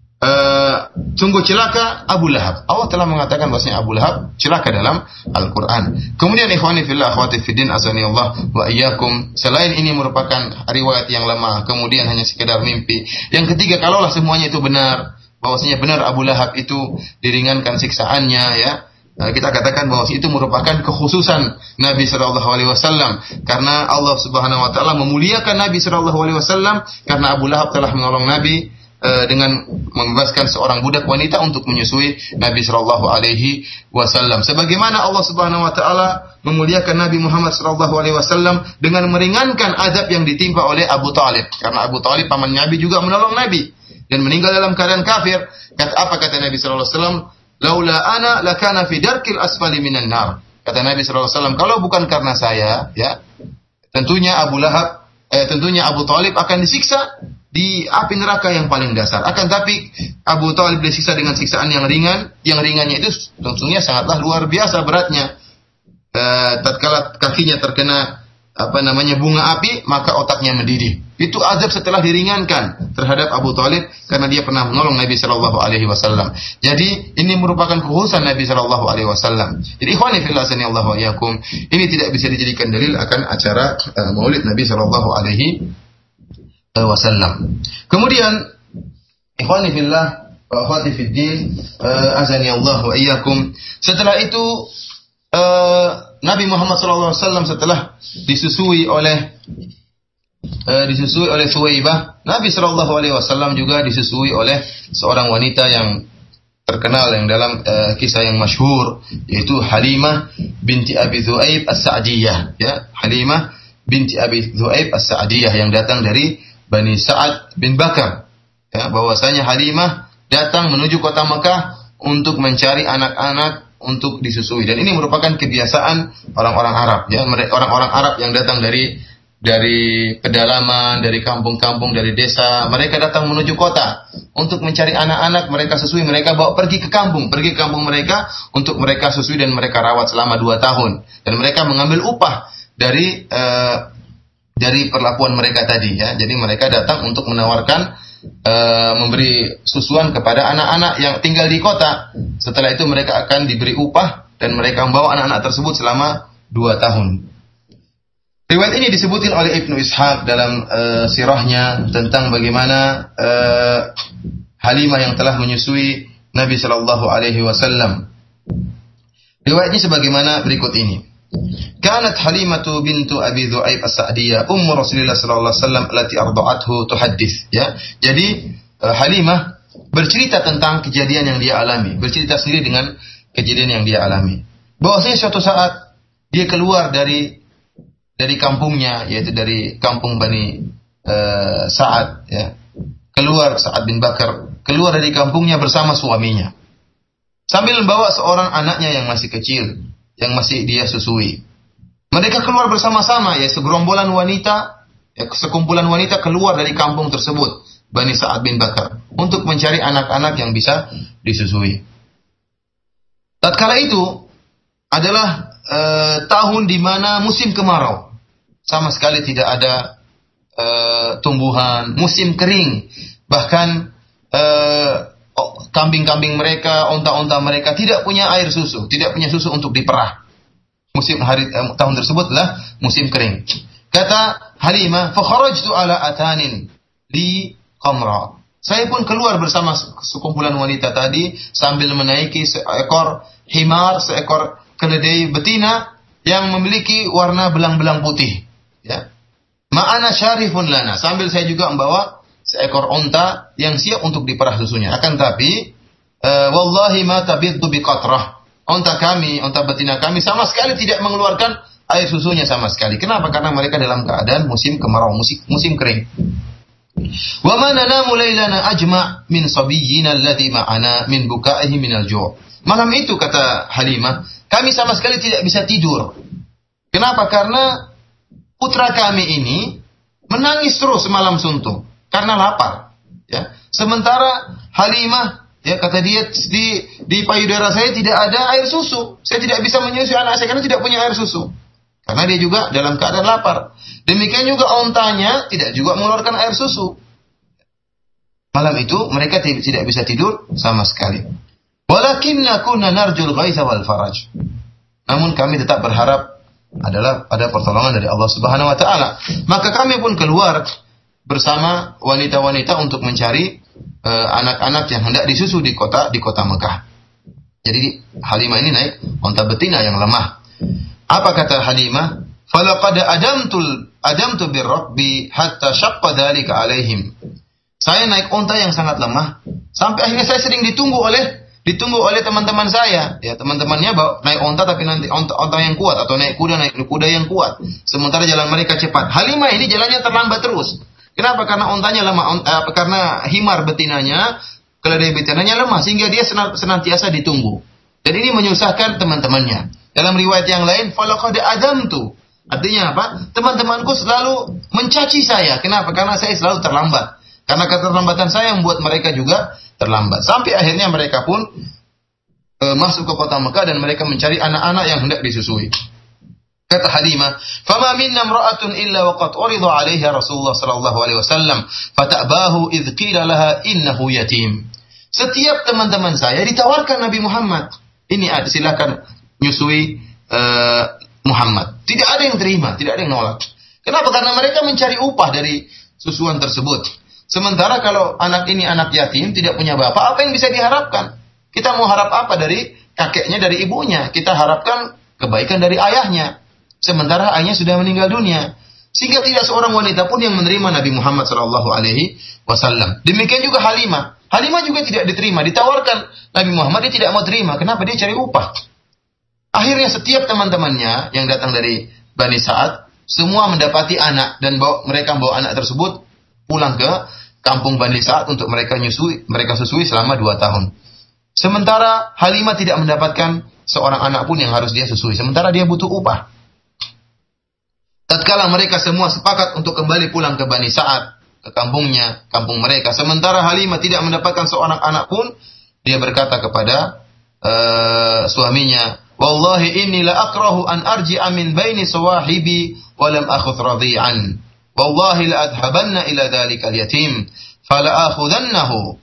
Uh, sungguh celaka Abu Lahab. Allah telah mengatakan bahwasanya Abu Lahab celaka dalam Al-Quran. Kemudian ikhwani fillah akhwati fiddin azani Allah wa iyyakum, selain ini merupakan riwayat yang lemah, kemudian hanya sekedar mimpi. Yang ketiga, kalaulah semuanya itu benar, bahwasanya benar Abu Lahab itu diringankan siksaannya, ya, uh, kita katakan bahwa itu merupakan kekhususan Nabi sallallahu alaihi wasallam, karena Allah Subhanahu wa taala memuliakan Nabi sallallahu alaihi wasallam karena Abu Lahab telah menolong Nabi dengan membebaskan seorang budak wanita untuk menyusui Nabi sallallahu alaihi wasallam. Sebagaimana Allah Subhanahu wa taala memuliakan Nabi Muhammad sallallahu alaihi wasallam dengan meringankan azab yang ditimpa oleh Abu Talib. Karena Abu Talib paman Nabi juga menolong Nabi dan meninggal dalam keadaan kafir. Kata apa kata Nabi sallallahu alaihi wasallam? Laula ana lakana fi darkil asfali minan nar. Kata Nabi sallallahu alaihi wasallam, kalau bukan karena saya, ya, tentunya Abu Lahab eh, tentunya Abu Talib akan disiksa di api neraka yang paling dasar. Akan tapi Abu Talib disiksa dengan siksaan yang ringan, yang ringannya itu tentunya sangatlah luar biasa beratnya. E, tatkala kakinya terkena apa namanya bunga api, maka otaknya mendidih. Itu azab setelah diringankan terhadap Abu Talib karena dia pernah menolong Nabi sallallahu alaihi wasallam. Jadi ini merupakan kekhususan Nabi sallallahu alaihi wasallam. Jadi ikhwani fillah sanallahu wa iyyakum, ini tidak bisa dijadikan dalil akan acara uh, Maulid Nabi sallallahu alaihi wasallam. Kemudian ikhwani fillah wa akhwati fiddin, uh, azani Allah wa iyyakum, setelah itu uh, Nabi Muhammad sallallahu alaihi wasallam setelah disusui oleh uh, disusui oleh Suwaibah, Nabi sallallahu alaihi wasallam juga disusui oleh seorang wanita yang terkenal yang dalam uh, kisah yang masyhur, yaitu Halimah binti Abi Dhu'aib As-Sa'diyah, ya, Halimah binti Abi Dhu'aib As-Sa'diyah yang datang dari Bani Sa'ad bin Bakar, ya, bahwasanya Halimah datang menuju kota Mekah untuk mencari anak-anak untuk disusui, dan ini merupakan kebiasaan orang-orang Arab, ya, orang-orang Arab yang datang dari dari pedalaman, dari kampung-kampung, dari desa, mereka datang menuju kota untuk mencari anak-anak mereka susui, mereka bawa pergi ke kampung, pergi ke kampung mereka untuk mereka susui dan mereka rawat selama dua tahun, dan mereka mengambil upah dari uh, dari perlakuan mereka tadi, ya. Jadi mereka datang untuk menawarkan e, memberi susuan kepada anak-anak yang tinggal di kota. Setelah itu mereka akan diberi upah dan mereka membawa anak-anak tersebut selama dua tahun. Riwayat ini disebutin oleh Ibnu Ishaq dalam e, sirahnya tentang bagaimana e, Halimah yang telah menyusui Nabi sallallahu alaihi wasallam. Riwayatnya sebagaimana berikut ini. Kanat Halimatu bintu Abi Dhu'aib As-Sa'diyah ummu Rasulillah sallallahu alaihi wasallam allati arda'athu tuhaddits, ya. Jadi uh, Halimah bercerita tentang kejadian yang dia alami, bercerita sendiri dengan kejadian yang dia alami. Bahwasanya suatu saat dia keluar dari dari kampungnya, yaitu dari kampung Bani uh, Sa'ad, ya. Keluar Sa'ad bin Bakar, keluar dari kampungnya bersama suaminya. Sambil membawa seorang anaknya yang masih kecil, yang masih dia susui. Mereka keluar bersama-sama, ya, segerombolan wanita, ya, sekumpulan wanita keluar dari kampung tersebut, Bani Sa'ad bin Bakar, untuk mencari anak-anak yang bisa disusui. Tatkala itu adalah e, tahun di mana musim kemarau, sama sekali tidak ada e, tumbuhan, musim kering, bahkan e, kambing-kambing mereka, onta-onta mereka tidak punya air susu, tidak punya susu untuk diperah. Musim hari eh, tahun tersebut adalah musim kering. Kata Halimah, "Fa kharajtu ala atanin li khamra." Saya pun keluar bersama sekumpulan wanita tadi sambil menaiki seekor himar, seekor keledai betina yang memiliki warna belang-belang putih, ya. Ma'ana syarifun lana, sambil saya juga membawa seekor onta yang siap untuk diperah susunya. Akan tapi uh, wallahi ma tabiddu biqatrah. Onta kami, onta betina kami sama sekali tidak mengeluarkan air susunya sama sekali. Kenapa? Karena mereka dalam keadaan musim kemarau, musim, musim kering. Wa ma nanamu lailana ajma' min sabiyyina alladhi ma'ana min buka'ihi min al-ju'. Malam itu kata Halimah, kami sama sekali tidak bisa tidur. Kenapa? Karena putra kami ini menangis terus malam suntuk karena lapar, ya. Sementara Halimah, ya, kata dia, di di payudara saya tidak ada air susu. Saya tidak bisa menyusui anak saya karena tidak punya air susu. Karena dia juga dalam keadaan lapar. Demikian juga ontanya tidak juga mengeluarkan air susu. Malam itu mereka tidak bisa tidur sama sekali. Walakinna kunna narjul ghaitha wal faraj. Namun kami tetap berharap adalah ada pertolongan dari Allah Subhanahu wa taala. Maka kami pun keluar bersama wanita-wanita untuk mencari uh, anak-anak yang hendak disusu di kota di kota Mekah. Jadi Halimah ini naik unta betina yang lemah. Apa kata Halimah? Falaqad adamtul adamtu birrabbi hatta syaqqa dzalika alaihim. Saya naik unta yang sangat lemah sampai akhirnya saya sering ditunggu oleh ditunggu oleh teman-teman saya. Ya, teman-temannya bawa naik unta tapi nanti unta, unta yang kuat atau naik kuda naik kuda yang kuat. Sementara jalan mereka cepat. Halimah ini jalannya terlambat terus. Kenapa? Karena untanya lemah, uh, karena himar betinanya, keledai betinanya lemah sehingga dia senantiasa ditunggu. Dan ini menyusahkan teman-temannya. Dalam riwayat yang lain, falaqad adamtu. Artinya apa? Teman-temanku selalu mencaci saya. Kenapa? Karena saya selalu terlambat. Karena keterlambatan saya membuat mereka juga terlambat. Sampai akhirnya mereka pun e, masuk ke kota Mekah dan mereka mencari anak-anak yang hendak disusui. Kata Halimah, "Fama minna imra'atun illa waqad urida 'alaiha Rasulullah sallallahu alaihi wasallam, fata'bahu idz qila laha innahu yatim." Setiap teman-teman saya ditawarkan Nabi Muhammad, ini ada silakan nyusui e, Muhammad. Tidak ada yang terima, tidak ada yang nolak. Kenapa? Karena mereka mencari upah dari susuan tersebut. Sementara kalau anak ini anak yatim, tidak punya bapak, apa yang bisa diharapkan? Kita mau harap apa dari kakeknya, dari ibunya? Kita harapkan kebaikan dari ayahnya. Sementara ayahnya sudah meninggal dunia. Sehingga tidak seorang wanita pun yang menerima Nabi Muhammad shallallahu alaihi wasallam. Demikian juga Halimah. Halimah juga tidak diterima. Ditawarkan Nabi Muhammad, dia tidak mau terima. Kenapa? Dia cari upah. Akhirnya setiap teman-temannya yang datang dari Bani Sa'ad, semua mendapati anak. Dan bawa, mereka membawa anak tersebut pulang ke kampung Bani Sa'ad untuk mereka nyusui, mereka susui selama dua tahun. Sementara Halimah tidak mendapatkan seorang anak pun yang harus dia susui. Sementara dia butuh upah. Tatkala mereka semua sepakat untuk kembali pulang ke Bani Sa'ad, ke kampungnya, kampung mereka. Sementara Halimah tidak mendapatkan seorang anak pun, dia berkata kepada uh, suaminya, "Wallahi inni la akrahu an arji'a min baini sawahibi wa lam akhudh radhi'an. Wallahi la adhabanna ila dhalikal yatim fala akhudhannahu."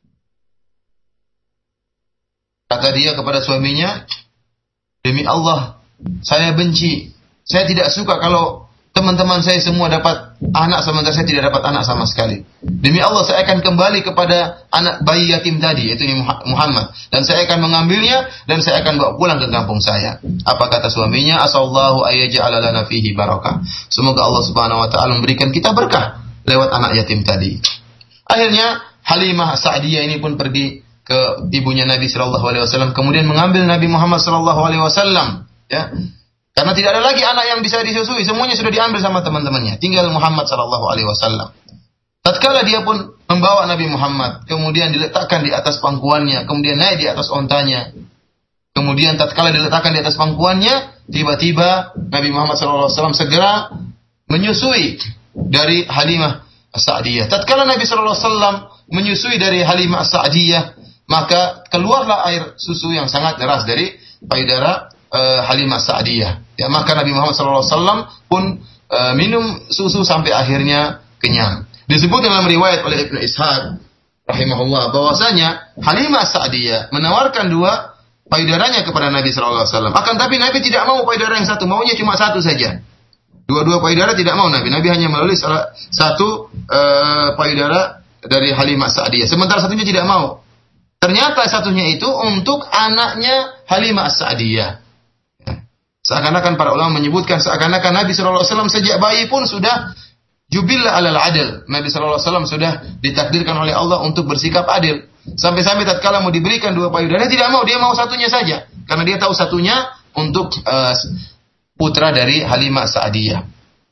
Kata dia kepada suaminya, "Demi Allah, saya benci. Saya tidak suka kalau teman-teman saya semua dapat anak sementara saya tidak dapat anak sama sekali. Demi Allah, saya akan kembali kepada anak bayi yatim tadi, yaitu Muhammad, dan saya akan mengambilnya dan saya akan bawa pulang ke kampung saya." Apa kata suaminya? "Asallahu ayyaj'ala lana fihi barakah." Semoga Allah Subhanahu wa taala memberikan kita berkah lewat anak yatim tadi. Akhirnya Halimah Sa'diyah ini pun pergi ke ibunya Nabi sallallahu alaihi wasallam, kemudian mengambil Nabi Muhammad sallallahu alaihi wasallam, ya. Karena tidak ada lagi anak yang bisa disusui, semuanya sudah diambil sama teman-temannya. Tinggal Muhammad sallallahu alaihi wasallam. Tatkala dia pun membawa Nabi Muhammad, kemudian diletakkan di atas pangkuannya, kemudian naik di atas ontanya. Kemudian tatkala diletakkan di atas pangkuannya, tiba-tiba Nabi Muhammad sallallahu alaihi wasallam segera menyusui dari Halimah As-Sa'diyah. Tatkala Nabi sallallahu alaihi wasallam menyusui dari Halimah As-Sa'diyah, maka keluarlah air susu yang sangat deras dari payudara Uh, Halimah Sa'diyah. Ya, maka Nabi Muhammad sallallahu alaihi wasallam pun uh, minum susu sampai akhirnya kenyang. Disebut dalam riwayat oleh Ibnu Ishaq rahimahullah bahwasanya Halimah Sa'diyah menawarkan dua payudaranya kepada Nabi sallallahu alaihi wasallam. Akan tapi Nabi tidak mau payudara yang satu, maunya cuma satu saja. Dua-dua payudara tidak mau Nabi. Nabi hanya melalui salah satu uh, payudara dari Halimah Sa'diyah. Sementara satunya tidak mau. Ternyata satunya itu untuk anaknya Halimah As-Sa'diyah. Seakan-akan para ulama menyebutkan seakan-akan Nabi sallallahu alaihi wasallam sejak bayi pun sudah jubillah alal adil. Nabi sallallahu alaihi wasallam sudah ditakdirkan oleh Allah untuk bersikap adil. Sampai-sampai tatkala mau diberikan dua payudara tidak mau, dia mau satunya saja. Karena dia tahu satunya untuk uh, putra dari Halimah Sa'diyah.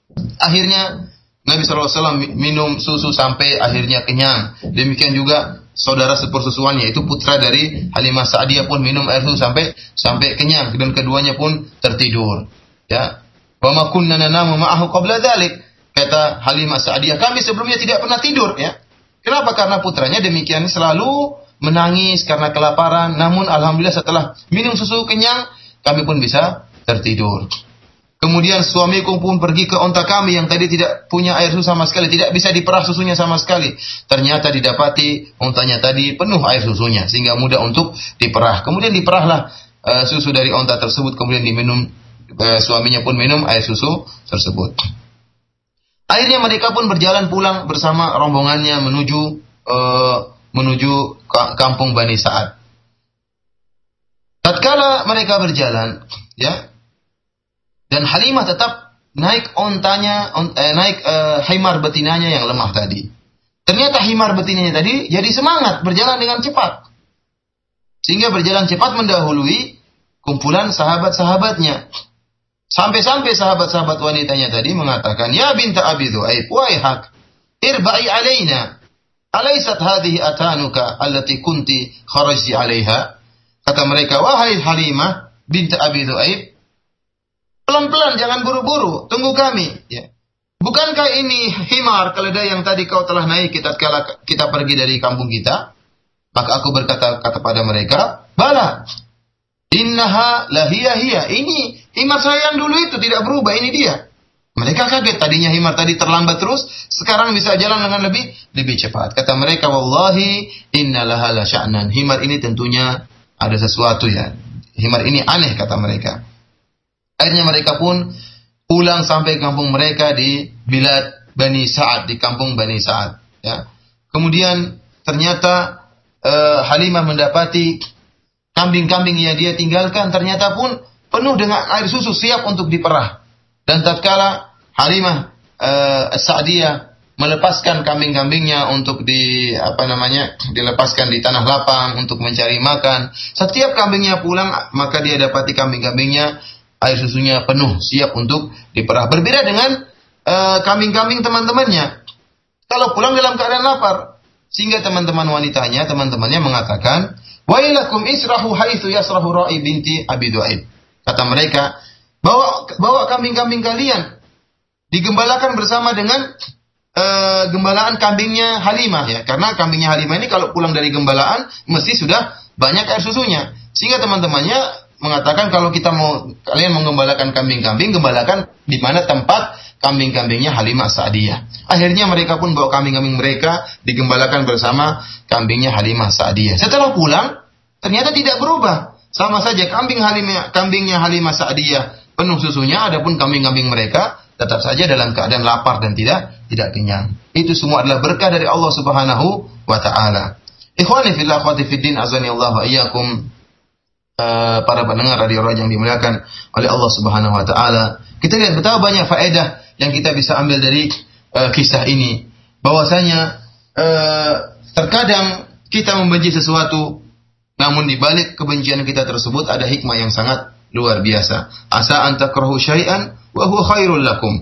Akhirnya Nabi sallallahu alaihi wasallam minum susu sampai akhirnya kenyang. Demikian juga saudara sepersusuannya itu putra dari Halimah Sa'diyah pun minum air susu sampai sampai kenyang dan keduanya pun tertidur. Ya. Wa ma kunna nanamu ma'ahu qabla dzalik. Kata Halimah Sa'diyah, kami sebelumnya tidak pernah tidur, ya. Kenapa? Karena putranya demikian selalu menangis karena kelaparan, namun alhamdulillah setelah minum susu kenyang, kami pun bisa tertidur. Kemudian suamiku pun pergi ke onta kami yang tadi tidak punya air susu sama sekali, tidak bisa diperah susunya sama sekali. Ternyata didapati ontanya tadi penuh air susunya sehingga mudah untuk diperah. Kemudian diperahlah uh, susu dari onta tersebut, kemudian diminum, uh, suaminya pun minum air susu tersebut. Akhirnya mereka pun berjalan pulang bersama rombongannya menuju uh, menuju kampung Bani Sa'ad. Tatkala mereka berjalan, ya, dan Halimah tetap naik ontanya, on, eh, naik eh, himar betinanya yang lemah tadi. Ternyata himar betinanya tadi jadi semangat berjalan dengan cepat. Sehingga berjalan cepat mendahului kumpulan sahabat-sahabatnya. Sampai-sampai sahabat-sahabat wanitanya tadi mengatakan, "Ya binta Abi Dhu'aib, wahai hak, irba'i alaina. Alaisat hadhihi atanuka allati kunti kharajti 'alaiha?" Kata mereka, "Wahai Halimah binta Abi Dhu'aib, pelan-pelan, jangan buru-buru, tunggu kami." Ya. Bukankah ini himar keledai yang tadi kau telah naik kita kala kita pergi dari kampung kita? Maka aku berkata kata pada mereka, "Bala, innaha lahiyah hiya." Ini himar saya yang dulu itu tidak berubah, ini dia. Mereka kaget, tadinya himar tadi terlambat terus, sekarang bisa jalan dengan lebih lebih cepat. Kata mereka, "Wallahi innalaha la sya'nan." Himar ini tentunya ada sesuatu ya. Himar ini aneh, kata mereka. Akhirnya mereka pun pulang sampai kampung mereka di Bilad Bani Sa'ad, di kampung Bani Sa'ad. Ya. Kemudian ternyata uh, Halimah mendapati kambing-kambing yang dia tinggalkan ternyata pun penuh dengan air susu siap untuk diperah. Dan tatkala Halimah uh, As-Sa'diyah melepaskan kambing-kambingnya untuk di apa namanya dilepaskan di tanah lapang untuk mencari makan, setiap kambingnya pulang maka dia dapati kambing-kambingnya air susunya penuh, siap untuk diperah. Berbeda dengan uh, kambing-kambing teman-temannya. Kalau pulang dalam keadaan lapar. Sehingga teman-teman wanitanya, teman-temannya mengatakan, "Wailakum israhu haitsu yasrahu ra'i binti Abi Dhu'aib." Kata mereka, bawa bawa kambing-kambing kalian digembalakan bersama dengan uh, gembalaan kambingnya Halimah ya. Karena kambingnya Halimah ini kalau pulang dari gembalaan mesti sudah banyak air susunya. Sehingga teman-temannya mengatakan kalau kita mau kalian menggembalakan kambing-kambing, gembalakan di mana tempat kambing-kambingnya Halimah Sa'diyah. Akhirnya mereka pun bawa kambing-kambing mereka digembalakan bersama kambingnya Halimah Sa'diyah. Setelah pulang, ternyata tidak berubah. Sama saja kambing Halimah, kambingnya Halimah Sa'diyah penuh susunya, adapun kambing-kambing mereka tetap saja dalam keadaan lapar dan tidak tidak kenyang. Itu semua adalah berkah dari Allah Subhanahu wa taala. Ikhwani fillah, akhwati fiddin, azani Allah wa iyyakum. Uh, para pendengar radio Raja yang dimuliakan oleh Allah Subhanahu wa taala. Kita lihat betapa banyak faedah yang kita bisa ambil dari uh, kisah ini. Bahwasanya uh, terkadang kita membenci sesuatu, namun di balik kebencian kita tersebut ada hikmah yang sangat luar biasa. Asa an takrahu syai'an wa huwa khairul lakum.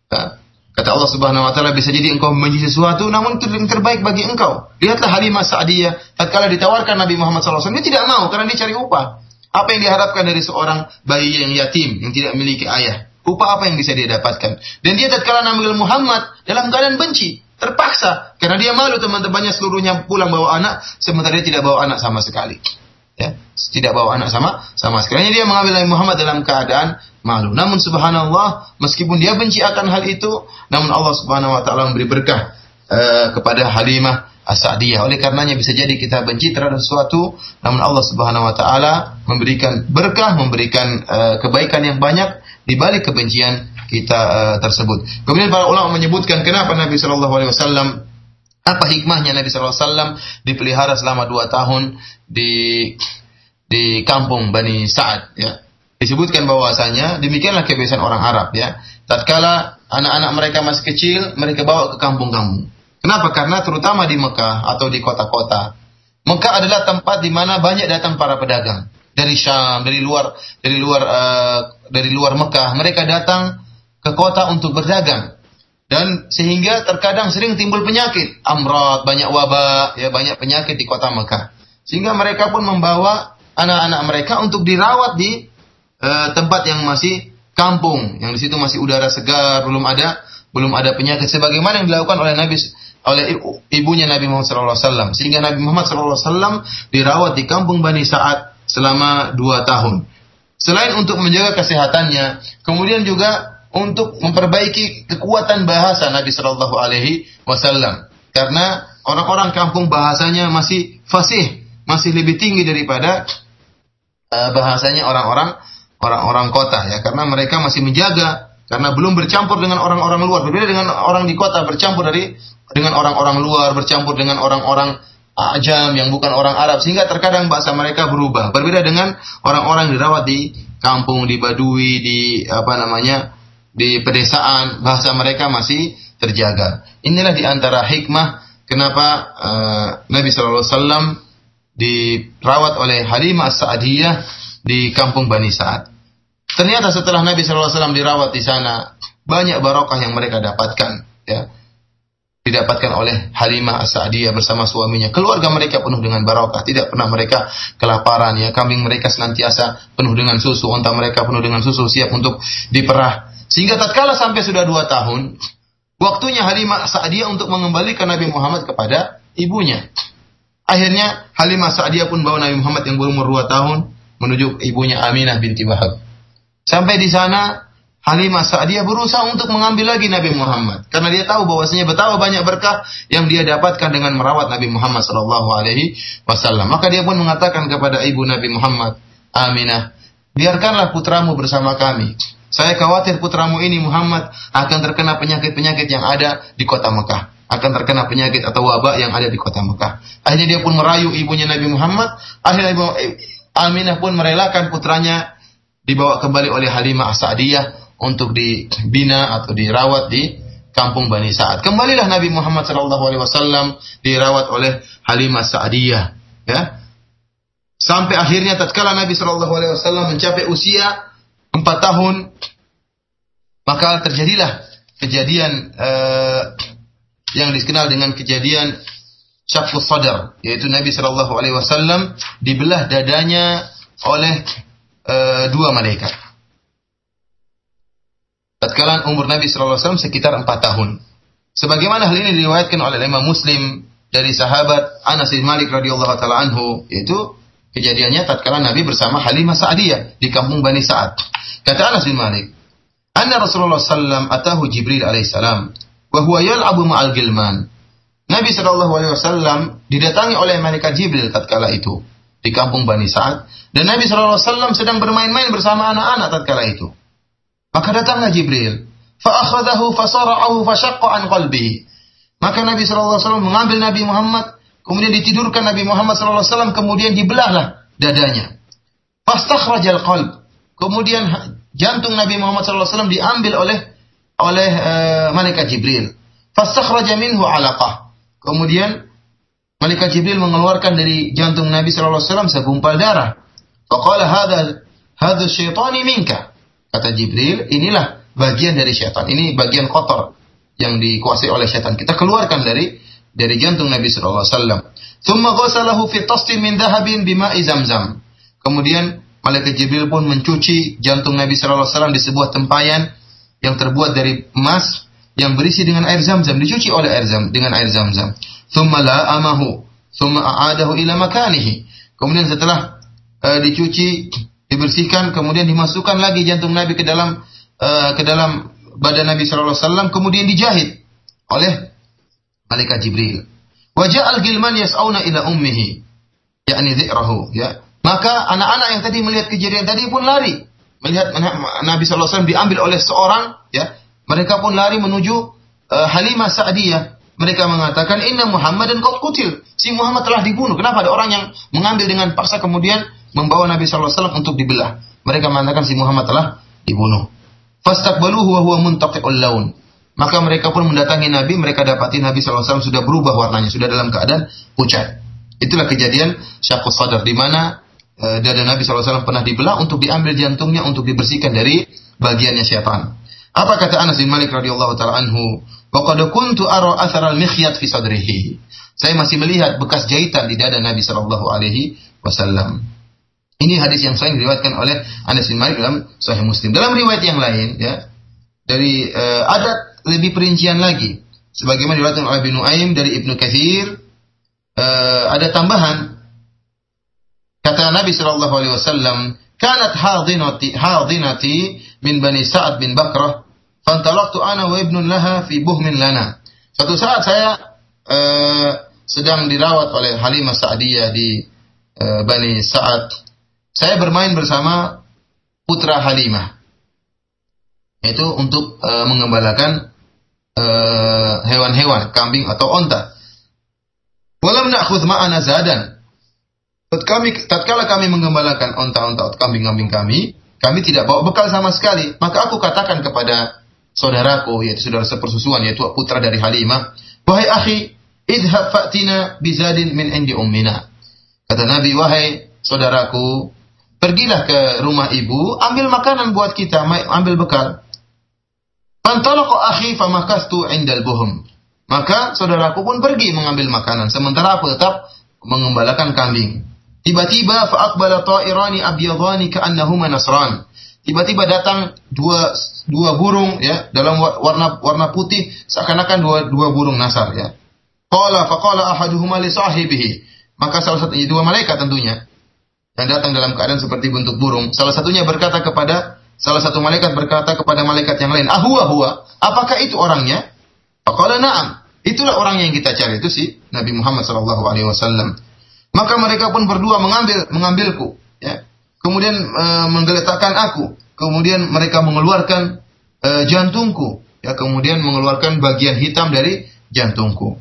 Kata Allah Subhanahu wa taala, bisa jadi engkau membenci sesuatu namun itu yang terbaik bagi engkau. Lihatlah Halimah Sa'diyah tatkala ditawarkan Nabi Muhammad sallallahu alaihi wasallam, dia tidak mau karena dia cari upah. Apa yang diharapkan dari seorang bayi yang yatim yang tidak memiliki ayah? Upah apa yang bisa dia dapatkan? Dan dia tatkala mengambil Muhammad dalam keadaan benci, terpaksa karena dia malu teman-temannya seluruhnya pulang bawa anak, sementara dia tidak bawa anak sama sekali. Ya, tidak bawa anak sama sama sekali. Dia mengambil Nabi Muhammad dalam keadaan malu. Namun subhanallah, meskipun dia benci akan hal itu, namun Allah Subhanahu wa taala memberi berkah uh, kepada Halimah As-Sa'diyah. Oleh karenanya bisa jadi kita benci terhadap sesuatu, namun Allah Subhanahu wa taala memberikan berkah, memberikan uh, kebaikan yang banyak di balik kebencian kita uh, tersebut. Kemudian para ulama menyebutkan kenapa Nabi sallallahu alaihi wasallam, apa hikmahnya Nabi sallallahu alaihi wasallam dipelihara selama dua tahun di di kampung Bani Sa'ad ya. Disebutkan bahwasanya demikianlah kebiasaan orang Arab ya. Tatkala anak-anak mereka masih kecil, mereka bawa ke kampung-kampung. Kenapa? Karena terutama di Mekah atau di kota-kota. Mekah adalah tempat di mana banyak datang para pedagang dari Syam, dari luar dari luar uh, dari luar Mekah. Mereka datang ke kota untuk berdagang. Dan sehingga terkadang sering timbul penyakit, amrad, banyak wabah, ya banyak penyakit di kota Mekah. Sehingga mereka pun membawa anak-anak mereka untuk dirawat di uh, tempat yang masih kampung, yang di situ masih udara segar, belum ada belum ada penyakit sebagaimana yang dilakukan oleh Nabi oleh ibunya Nabi Muhammad sallallahu alaihi wasallam. Sehingga Nabi Muhammad sallallahu alaihi wasallam dirawat di kampung Bani Sa'ad selama dua tahun. Selain untuk menjaga kesehatannya, kemudian juga untuk memperbaiki kekuatan bahasa Nabi Shallallahu Alaihi Wasallam. Karena orang-orang kampung bahasanya masih fasih, masih lebih tinggi daripada uh, bahasanya orang-orang orang-orang kota ya. Karena mereka masih menjaga, karena belum bercampur dengan orang-orang luar. Berbeda dengan orang di kota bercampur dari dengan orang-orang luar, bercampur dengan orang-orang Ajam yang bukan orang Arab, sehingga terkadang bahasa mereka berubah. Berbeda dengan orang-orang yang dirawat di kampung, di badui, di apa namanya, di pedesaan, bahasa mereka masih terjaga. Inilah di antara hikmah kenapa uh, Nabi Shallallahu Alaihi Wasallam dirawat oleh Halimah As-Sa'diyah di kampung Bani Sa'ad. Ternyata setelah Nabi Shallallahu Alaihi Wasallam dirawat di sana, banyak barokah yang mereka dapatkan, ya. Didapatkan oleh Halimah As-Sa'diyah bersama suaminya. Keluarga mereka penuh dengan barokah, tidak pernah mereka kelaparan ya. Kambing mereka senantiasa penuh dengan susu, unta mereka penuh dengan susu, siap untuk diperah. Sehingga tatkala sampai sudah dua tahun, waktunya Halimah As-Sa'diyah untuk mengembalikan Nabi Muhammad kepada ibunya. Akhirnya Halimah As-Sa'diyah pun bawa Nabi Muhammad yang berumur dua tahun menuju ibunya Aminah binti Wahab. Sampai di sana Halimah Sa'diyah berusaha untuk mengambil lagi Nabi Muhammad, karena dia tahu bahwasanya betapa banyak berkah yang dia dapatkan dengan merawat Nabi Muhammad sallallahu alaihi wasallam. Maka dia pun mengatakan kepada ibu Nabi Muhammad, Aminah, biarkanlah putramu bersama kami. Saya khawatir putramu ini Muhammad akan terkena penyakit-penyakit yang ada di kota Mekah, akan terkena penyakit atau wabak yang ada di kota Mekah. Akhirnya dia pun merayu ibunya Nabi Muhammad. Akhirnya ibu Aminah pun merelakan putranya dibawa kembali oleh Halimah As-Sa'diyah untuk dibina atau dirawat di kampung Bani Sa'ad. Kembalilah Nabi Muhammad sallallahu alaihi wasallam dirawat oleh Halimah Sa'diyah, ya. Sampai akhirnya tatkala Nabi sallallahu alaihi wasallam mencapai usia empat tahun, maka terjadilah kejadian uh, yang dikenal dengan kejadian Syaqqus Sadr, yaitu Nabi sallallahu alaihi wasallam dibelah dadanya oleh uh, dua malaikat. Tatkala umur Nabi sallallahu alaihi wasallam sekitar empat tahun. Sebagaimana hal ini diriwayatkan oleh Imam Muslim dari sahabat Anas bin Malik radhiyallahu taala anhu, yaitu kejadiannya tatkala Nabi bersama Halimah Sa'diyah di kampung Bani Sa'ad. Kata Anas bin Malik, "Anna Rasulullah sallallahu alaihi wasallam atahu Jibril alaihi salam wa huwa yal'abu ma'al gilman." Nabi sallallahu alaihi wasallam didatangi oleh malaikat Jibril tatkala itu di kampung Bani Sa'ad, dan Nabi sallallahu alaihi wasallam sedang bermain-main bersama anak-anak tatkala itu. Maka datanglah Jibril, fa akhadahu fa sara'ahu fa syaqqa an qalbihi. Maka Nabi sallallahu alaihi wasallam mengambil Nabi Muhammad, kemudian ditidurkan Nabi Muhammad sallallahu alaihi wasallam, kemudian dibelahlah dadanya. Fastakhrajal qalb. Kemudian jantung Nabi Muhammad sallallahu alaihi wasallam diambil oleh oleh uh, malaikat Jibril. Fastakhraja minhu 'alaqah. Kemudian malaikat Jibril mengeluarkan dari jantung Nabi sallallahu alaihi wasallam segumpal darah. Faqala hadza hadza syaitani minka. Kata Jibril, inilah bagian dari syaitan. Ini bagian kotor yang dikuasai oleh syaitan. Kita keluarkan dari dari jantung Nabi sallallahu alaihi wasallam. Tsumma ghasalahu fi tastin min dhahabin bima'i Zamzam. Kemudian malaikat Jibril pun mencuci jantung Nabi sallallahu alaihi wasallam di sebuah tempayan yang terbuat dari emas yang berisi dengan air Zamzam, dicuci oleh air Zam dengan air Zamzam. Tsumma la'amahu, tsumma a'adahu ila makanihi. Kemudian setelah uh, dicuci, dibersihkan, kemudian dimasukkan lagi jantung Nabi ke dalam uh, ke dalam badan Nabi sallallahu alaihi wasallam, kemudian dijahit oleh malaikat Jibril. Wa ja'al gilman yas'auna ila ummihi, yakni dhi'rahu, ya. Maka anak-anak yang tadi melihat kejadian tadi pun lari, melihat Nabi sallallahu alaihi wasallam diambil oleh seorang, ya. Mereka pun lari menuju uh, Halimah Sa'diyah. Mereka mengatakan, "Inna Muhammadan qad qutil." Si Muhammad telah dibunuh. Kenapa ada orang yang mengambil dengan paksa kemudian membawa Nabi sallallahu alaihi wasallam untuk dibelah? Mereka mengatakan si Muhammad telah dibunuh. Fastaqbaluhu wa huwa muntaqi'ul laun. Maka mereka pun mendatangi Nabi, mereka dapati Nabi sallallahu alaihi wasallam sudah berubah warnanya, sudah dalam keadaan pucat. Itulah kejadian Syaqqus Sadr, di mana e, dada Nabi sallallahu alaihi wasallam pernah dibelah untuk diambil jantungnya untuk dibersihkan dari bagiannya syaitan. Apa kata Anas bin Malik radhiyallahu taala anhu? Wa qad kuntu ara athar al-mikhyat fi sadrihi. Saya masih melihat bekas jahitan di dada Nabi sallallahu alaihi wasallam. Ini hadis yang sahih diriwayatkan oleh Anas bin Malik dalam Sahih Muslim. Dalam riwayat yang lain, ya, dari uh, ada lebih perincian lagi. Sebagaimana diriwayatkan oleh Ibnu Nuaim dari Ibnu Katsir, uh, ada tambahan. Kata Nabi sallallahu alaihi wasallam, kanat hadinati hadinati min Bani Sa'ad bin Bakrah, fantalaqtu ana wa ibnun laha fi buhmin lana. Suatu saat saya uh, sedang dirawat oleh Halimah Sa'diyah di uh, Bani Sa'ad. Saya bermain bersama putra Halimah, yaitu untuk uh, mengembalakan uh, hewan-hewan, kambing atau onta. Walam na'khudh ma'ana zadan. Kami, tatkala kami menggembalakan onta-onta atau kambing-kambing kami, kami tidak bawa bekal sama sekali. Maka aku katakan kepada saudaraku, yaitu saudara sepersusuan, yaitu putra dari Halimah, wahai akhi, idhab fa'tina bizadin min indi ummina. Kata Nabi, wahai saudaraku, pergilah ke rumah ibu, ambil makanan buat kita, ambil bekal. Fantalaqa akhi famakastu indal buhum. Maka saudaraku pun pergi mengambil makanan, sementara aku tetap mengembalakan kambing. Tiba-tiba fa'aqbala ta'irani abyadhani ka'annahuma nasran. Tiba-tiba datang dua dua burung ya dalam warna warna putih seakan-akan dua dua burung nasar ya. Qala faqala ahaduhuma li sahibihi. Maka salah satu dua malaikat tentunya yang datang dalam keadaan seperti bentuk burung. Salah satunya berkata kepada salah satu malaikat berkata kepada malaikat yang lain, "Ahuwa huwa? Apakah itu orangnya?" Faqala na'am. Itulah orang yang kita cari, itu si Nabi Muhammad sallallahu alaihi wasallam. Maka mereka pun berdua mengambil mengambilku, ya. Kemudian e, menggeletakkan aku. Kemudian mereka mengeluarkan e, jantungku, ya. Kemudian mengeluarkan bagian hitam dari jantungku.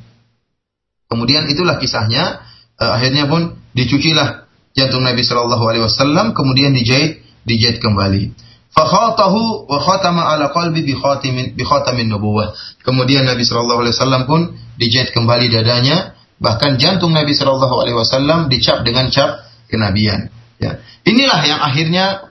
Kemudian itulah kisahnya. E, akhirnya pun dicucilah jantung Nabi Shallallahu Alaihi Wasallam. Kemudian dijahit, dijahit kembali. Fakhatahu wa khatama ala qalbi bi khatamin bi khatamin nubuwah. Kemudian Nabi Shallallahu Alaihi Wasallam pun dijahit kembali dadanya. Bahkan jantung Nabi Shallallahu Alaihi Wasallam dicap dengan cap kenabian. Ya. Inilah yang akhirnya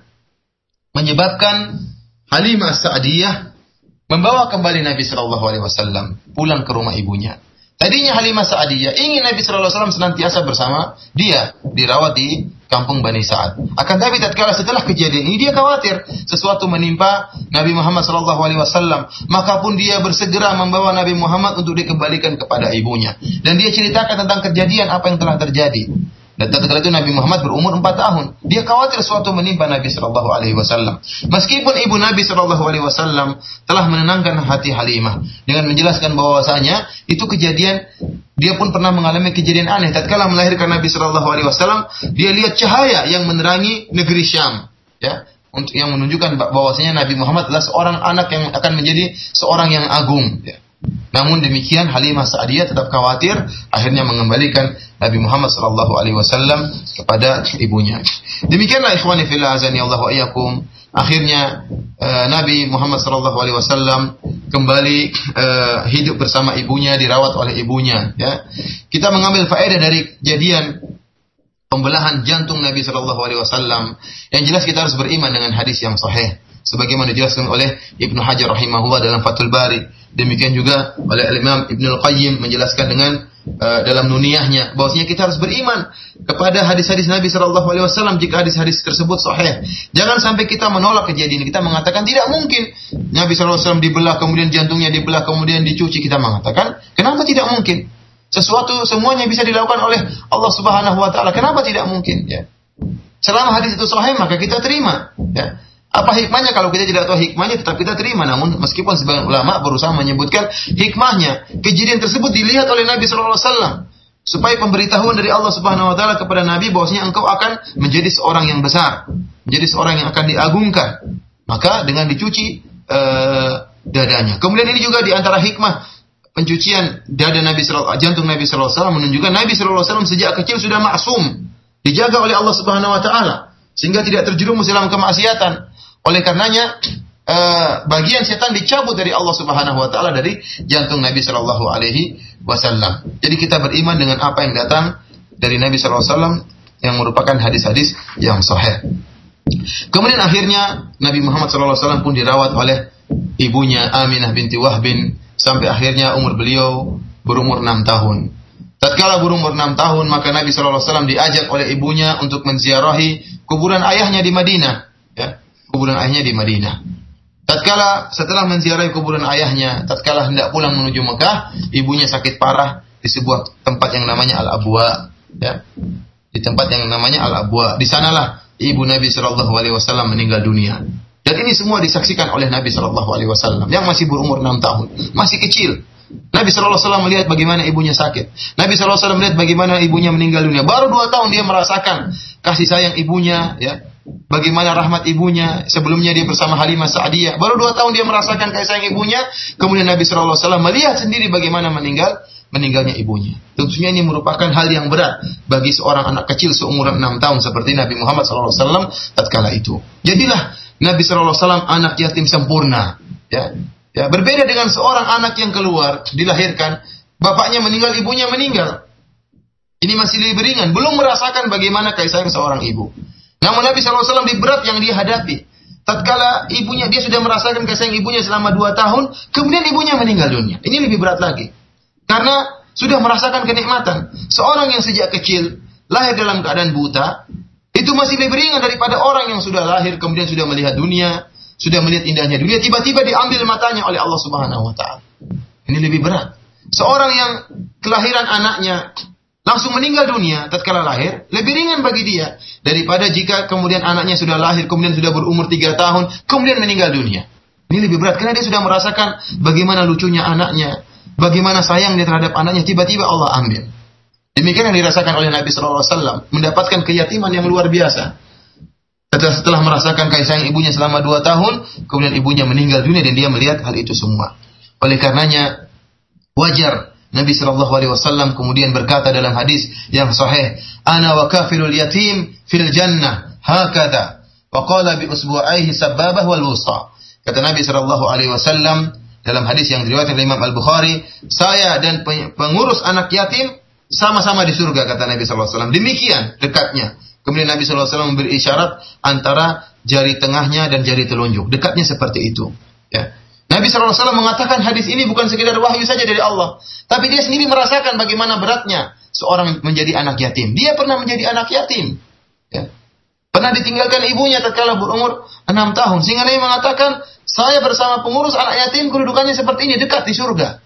menyebabkan Halimah Sa'diyah membawa kembali Nabi Shallallahu Alaihi Wasallam pulang ke rumah ibunya. Tadinya Halimah Sa'diyah ingin Nabi Shallallahu Alaihi Wasallam senantiasa bersama dia, dirawat di kampung Bani Sa'ad. Akan tapi tatkala setelah kejadian ini dia khawatir sesuatu menimpa Nabi Muhammad Shallallahu Alaihi Wasallam. Maka pun dia bersegera membawa Nabi Muhammad untuk dikembalikan kepada ibunya. Dan dia ceritakan tentang kejadian apa yang telah terjadi. Dan tatkala itu Nabi Muhammad berumur empat tahun. Dia khawatir sesuatu menimpa Nabi Shallallahu Alaihi Wasallam. Meskipun ibu Nabi Shallallahu Alaihi Wasallam telah menenangkan hati Halimah dengan menjelaskan bahwasanya itu kejadian, dia pun pernah mengalami kejadian aneh. Tatkala melahirkan Nabi Shallallahu Alaihi Wasallam, dia lihat cahaya yang menerangi negeri Syam, ya, untuk yang menunjukkan bahwasanya Nabi Muhammad adalah seorang anak yang akan menjadi seorang yang agung. Ya. Namun demikian Halimah Sa'diyah tetap khawatir, akhirnya mengembalikan Nabi Muhammad sallallahu alaihi wasallam kepada ibunya. Demikianlah ikhwani fillah azani Allah wa iyyakum. Akhirnya uh, Nabi Muhammad sallallahu alaihi wasallam kembali uh, hidup bersama ibunya, dirawat oleh ibunya, ya. Kita mengambil faedah dari kejadian pembelahan jantung Nabi sallallahu alaihi wasallam. Yang jelas kita harus beriman dengan hadis yang sahih sebagaimana dijelaskan oleh Ibnu Hajar rahimahullah dalam Fathul Bari. Demikian juga oleh Imam Ibnul Qayyim menjelaskan dengan uh, dalam nuniyahnya bahwasanya kita harus beriman kepada hadis-hadis Nabi sallallahu alaihi wasallam jika hadis-hadis tersebut sahih. Jangan sampai kita menolak kejadian ini. Kita mengatakan tidak mungkin Nabi sallallahu alaihi wasallam dibelah kemudian jantungnya dibelah kemudian dicuci. Kita mengatakan kenapa tidak mungkin? Sesuatu semuanya bisa dilakukan oleh Allah Subhanahu wa taala. Kenapa tidak mungkin, ya? Selama hadis itu sahih maka kita terima, ya. Apa hikmahnya kalau kita tidak tahu hikmahnya tetap kita terima. Namun meskipun sebagian ulama berusaha menyebutkan hikmahnya, kejadian tersebut dilihat oleh Nabi sallallahu alaihi wasallam supaya pemberitahuan dari Allah Subhanahu wa taala kepada Nabi bahwasanya engkau akan menjadi seorang yang besar, menjadi seorang yang akan diagungkan. Maka dengan dicuci uh, dadanya. Kemudian ini juga di antara hikmah pencucian dada Nabi sallallahu jantung Nabi sallallahu alaihi wasallam menunjukkan Nabi sallallahu alaihi wasallam sejak kecil sudah maksum, dijaga oleh Allah Subhanahu wa taala sehingga tidak terjerumus dalam kemaksiatan. Oleh karenanya uh, bagian setan dicabut dari Allah Subhanahu wa taala dari jantung Nabi sallallahu alaihi wasallam. Jadi kita beriman dengan apa yang datang dari Nabi sallallahu alaihi wasallam yang merupakan hadis-hadis yang sahih. Kemudian akhirnya Nabi Muhammad sallallahu alaihi wasallam pun dirawat oleh ibunya Aminah binti Wahb sampai akhirnya umur beliau berumur enam tahun. Tatkala berumur enam tahun maka Nabi sallallahu alaihi wasallam diajak oleh ibunya untuk menziarahi kuburan ayahnya di Madinah, ya. Kuburan ayahnya di Madinah. Tatkala setelah menziarahi kuburan ayahnya, tatkala hendak pulang menuju Mekah, ibunya sakit parah di sebuah tempat yang namanya Al-Abwa, ya. Di tempat yang namanya Al-Abwa. Di sanalah ibu Nabi Shallallahu Alaihi Wasallam meninggal dunia. Dan ini semua disaksikan oleh Nabi Shallallahu Alaihi Wasallam yang masih berumur enam tahun, masih kecil. Nabi Shallallahu Alaihi Wasallam melihat bagaimana ibunya sakit. Nabi Shallallahu Alaihi Wasallam melihat bagaimana ibunya meninggal dunia. Baru dua tahun dia merasakan kasih sayang ibunya, ya. Bagaimana rahmat ibunya. Sebelumnya dia bersama Halimah Sa'diyah. Baru dua tahun dia merasakan kasih sayang ibunya. Kemudian Nabi Shallallahu Alaihi Wasallam melihat sendiri bagaimana meninggal meninggalnya ibunya. Tentunya ini merupakan hal yang berat bagi seorang anak kecil seumuran enam tahun seperti Nabi Muhammad Shallallahu Alaihi Wasallam tatkala itu. Jadilah Nabi Shallallahu Alaihi Wasallam anak yatim sempurna. Ya. Ya, berbeda dengan seorang anak yang keluar, dilahirkan, bapaknya meninggal, ibunya meninggal. Ini masih lebih ringan, belum merasakan bagaimana kasih sayang seorang ibu. Namun Nabi shallallahu alaihi wasallam di berat yang dia hadapi. Tatkala ibunya, dia sudah merasakan kasih sayang ibunya selama dua tahun, kemudian ibunya meninggal dunia. Ini lebih berat lagi. Karena sudah merasakan kenikmatan. Seorang yang sejak kecil, lahir dalam keadaan buta, itu masih lebih ringan daripada orang yang sudah lahir, kemudian sudah melihat dunia, sudah melihat indahnya dunia, tiba-tiba diambil matanya oleh Allah Subhanahu wa taala. Ini lebih berat. Seorang yang kelahiran anaknya langsung meninggal dunia tatkala lahir, lebih ringan bagi dia daripada jika kemudian anaknya sudah lahir, kemudian sudah berumur tiga tahun, kemudian meninggal dunia. Ini lebih berat karena dia sudah merasakan bagaimana lucunya anaknya, bagaimana sayang dia terhadap anaknya, tiba-tiba Allah ambil. Demikian yang dirasakan oleh Nabi shallallahu alaihi wasallam, mendapatkan keyatiman yang luar biasa. Setelah, setelah merasakan kasih sayang ibunya selama dua tahun, kemudian ibunya meninggal dunia dan dia melihat hal itu semua. Oleh karenanya, wajar Nabi Shallallahu Alaihi Wasallam kemudian berkata dalam hadis yang sahih, "Ana wa kafilul yatim fil jannah, hakada." Wa qala bi usbu'aihi sababah wal wusta. Kata Nabi Shallallahu Alaihi Wasallam dalam hadis yang diriwayatkan oleh Imam Al-Bukhari, saya dan pengurus anak yatim sama-sama di surga, kata Nabi Shallallahu Alaihi Wasallam. Demikian dekatnya. Kemudian Nabi shallallahu alaihi wasallam memberi isyarat antara jari tengahnya dan jari telunjuk. Dekatnya seperti itu. Ya. Nabi shallallahu alaihi wasallam mengatakan hadis ini bukan sekedar wahyu saja dari Allah. Tapi dia sendiri merasakan bagaimana beratnya seorang menjadi anak yatim. Dia pernah menjadi anak yatim. Ya. Pernah ditinggalkan ibunya tatkala berumur enam tahun. Sehingga Nabi mengatakan, saya bersama pengurus anak yatim kedudukannya seperti ini, dekat di surga.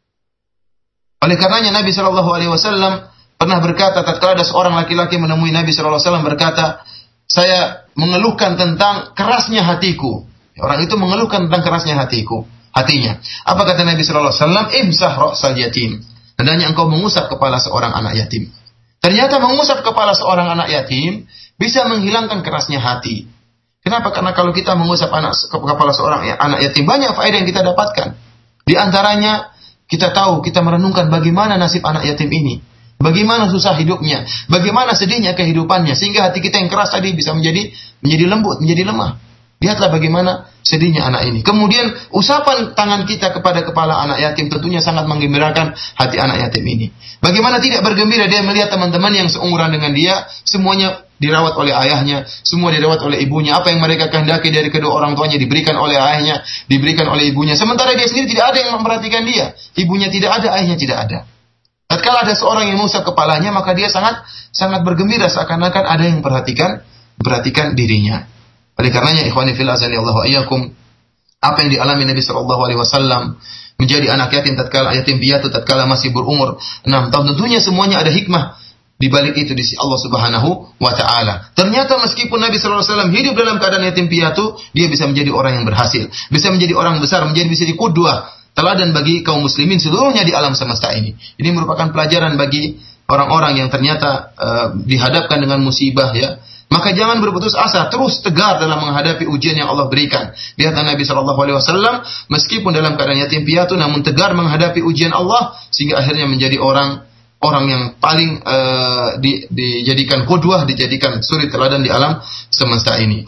Oleh karenanya Nabi shallallahu alaihi wasallam pernah berkata, tatkala ada seorang laki-laki menemui Nabi shallallahu alaihi wasallam berkata, saya mengeluhkan tentang kerasnya hatiku. Orang itu mengeluhkan tentang kerasnya hatiku, hatinya. Apa kata Nabi shallallahu alaihi wasallam? Imsah ra'sal yatim. Hendaknya engkau mengusap kepala seorang anak yatim. Ternyata mengusap kepala seorang anak yatim bisa menghilangkan kerasnya hati. Kenapa? Karena kalau kita mengusap anak kepala seorang anak yatim, banyak faedah yang kita dapatkan. Di antaranya, kita tahu, kita merenungkan bagaimana nasib anak yatim ini. Bagaimana susah hidupnya, bagaimana sedihnya kehidupannya, sehingga hati kita yang keras tadi bisa menjadi menjadi lembut, menjadi lemah. Lihatlah bagaimana sedihnya anak ini. Kemudian usapan tangan kita kepada kepala anak yatim tentunya sangat menggembirakan hati anak yatim ini. Bagaimana tidak bergembira dia melihat teman-teman yang seumuran dengan dia, semuanya dirawat oleh ayahnya, semua dirawat oleh ibunya. Apa yang mereka kehendaki dari kedua orang tuanya diberikan oleh ayahnya, diberikan oleh ibunya. Sementara dia sendiri tidak ada yang memperhatikan dia. Ibunya tidak ada, ayahnya tidak ada. Tatkala ada seorang yang mengusap kepalanya, maka dia sangat sangat bergembira seakan-akan ada yang memperhatikan perhatikan dirinya. Oleh karenanya, ikhwani fil azani Allah wa iyyakum, apa yang dialami Nabi sallallahu alaihi wasallam menjadi anak yatim tatkala yatim piatu tatkala masih berumur enam tahun, tentunya semuanya ada hikmah di balik itu di sisi Allah Subhanahu wa taala. Ternyata meskipun Nabi sallallahu alaihi wasallam hidup dalam keadaan yatim piatu, dia bisa menjadi orang yang berhasil, bisa menjadi orang besar, menjadi bisa di qudwah, teladan bagi kaum muslimin seluruhnya di alam semesta ini. Ini merupakan pelajaran bagi orang-orang yang ternyata uh, dihadapkan dengan musibah, ya. Maka jangan berputus asa, terus tegar dalam menghadapi ujian yang Allah berikan. Lihat Nabi shallallahu alaihi wasallam meskipun dalam keadaan yatim piatu namun tegar menghadapi ujian Allah sehingga akhirnya menjadi orang orang yang paling uh, di, dijadikan qudwah, dijadikan suri teladan di alam semesta ini.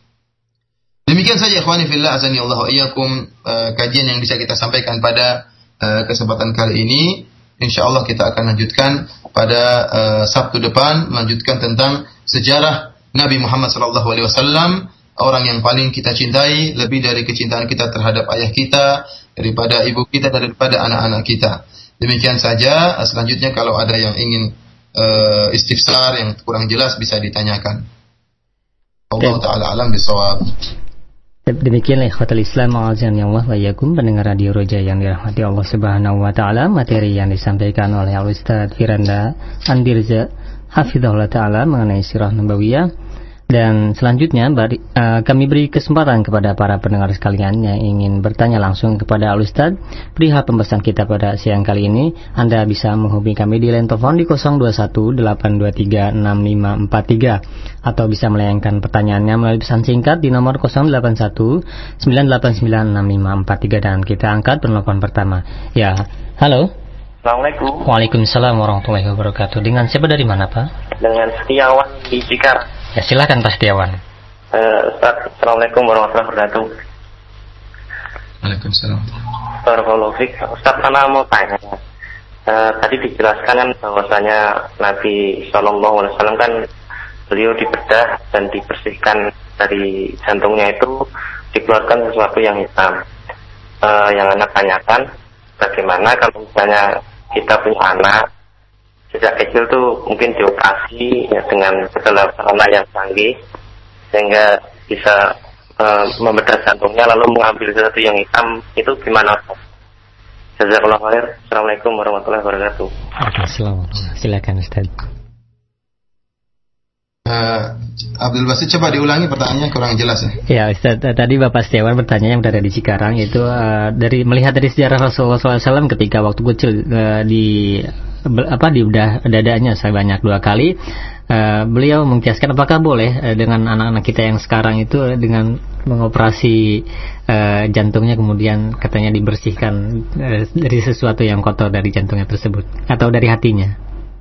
Demikian saja ikhwani fillah azani Allah wa iyyakum, uh, kajian yang bisa kita sampaikan pada uh, kesempatan kali ini. Insyaallah kita akan lanjutkan pada uh, Sabtu depan, melanjutkan tentang sejarah Nabi Muhammad sallallahu alaihi wasallam, orang yang paling kita cintai lebih dari kecintaan kita terhadap ayah kita, daripada ibu kita, daripada anak-anak kita. Demikian saja. Selanjutnya kalau ada yang ingin uh, istifsar yang kurang jelas bisa ditanyakan. Allah taala alam bisawab. Demikianlah ikhwatul Islam azan Allah wa yakum, pendengar Radio Roja yang dirahmati Allah Subhanahu wa taala, materi yang disampaikan oleh Al Ustaz Firanda Andirza hafizahullah taala mengenai sirah nabawiyah Dan selanjutnya bari, uh, kami beri kesempatan kepada para pendengar sekalian yang ingin bertanya langsung kepada Al-Ustaz perihal pembahasan kita pada siang kali ini. Anda bisa menghubungi kami di line telepon di nol dua satu delapan dua tiga enam lima empat tiga atau bisa melayangkan pertanyaannya melalui pesan singkat di nomor nol delapan satu sembilan delapan sembilan enam lima empat tiga dan kita angkat penelpon pertama. Ya, halo. Assalamualaikum. Waalaikumsalam warahmatullahi wabarakatuh. Dengan siapa, dari mana Pak? Dengan Setiawan di Cikarang. Ya, silakan Pak Setiawan. Uh, Ustaz, Assalamualaikum warahmatullahi wabarakatuh. Waalaikumsalam. Barakallahu fiik. Ustaz, ana mau tanya. Uh, tadi dijelaskan kan bahwasanya Nabi Shallallahu Alaihi Wasallam kan beliau dibedah dan dibersihkan dari jantungnya itu dikeluarkan sesuatu yang hitam. Uh, yang anak tanyakan, bagaimana kalau misalnya kita punya anak sejak kecil tuh mungkin dioperasi ya, dengan segala sarana yang canggih sehingga bisa uh, membedah jantungnya lalu mengambil sesuatu yang hitam, itu gimana Pak? Jazakallahu khair. Assalamualaikum warahmatullahi wabarakatuh. Assalamualaikum. Silakan Ustaz. Uh, Abdul Basit, coba diulangi pertanyaannya, kurang jelas ya. Ya Ustaz, tadi Bapak Setiawan bertanya yang berada di Cikarang itu uh, dari melihat dari sejarah Rasulullah shallallahu alaihi wasallam ketika waktu kecil uh, di apa di udah dadanya sebanyak dua kali, uh, beliau mengkiaskan apakah boleh uh, dengan anak-anak kita yang sekarang itu uh, dengan mengoperasi uh, jantungnya kemudian katanya dibersihkan uh, dari sesuatu yang kotor dari jantungnya tersebut atau dari hatinya.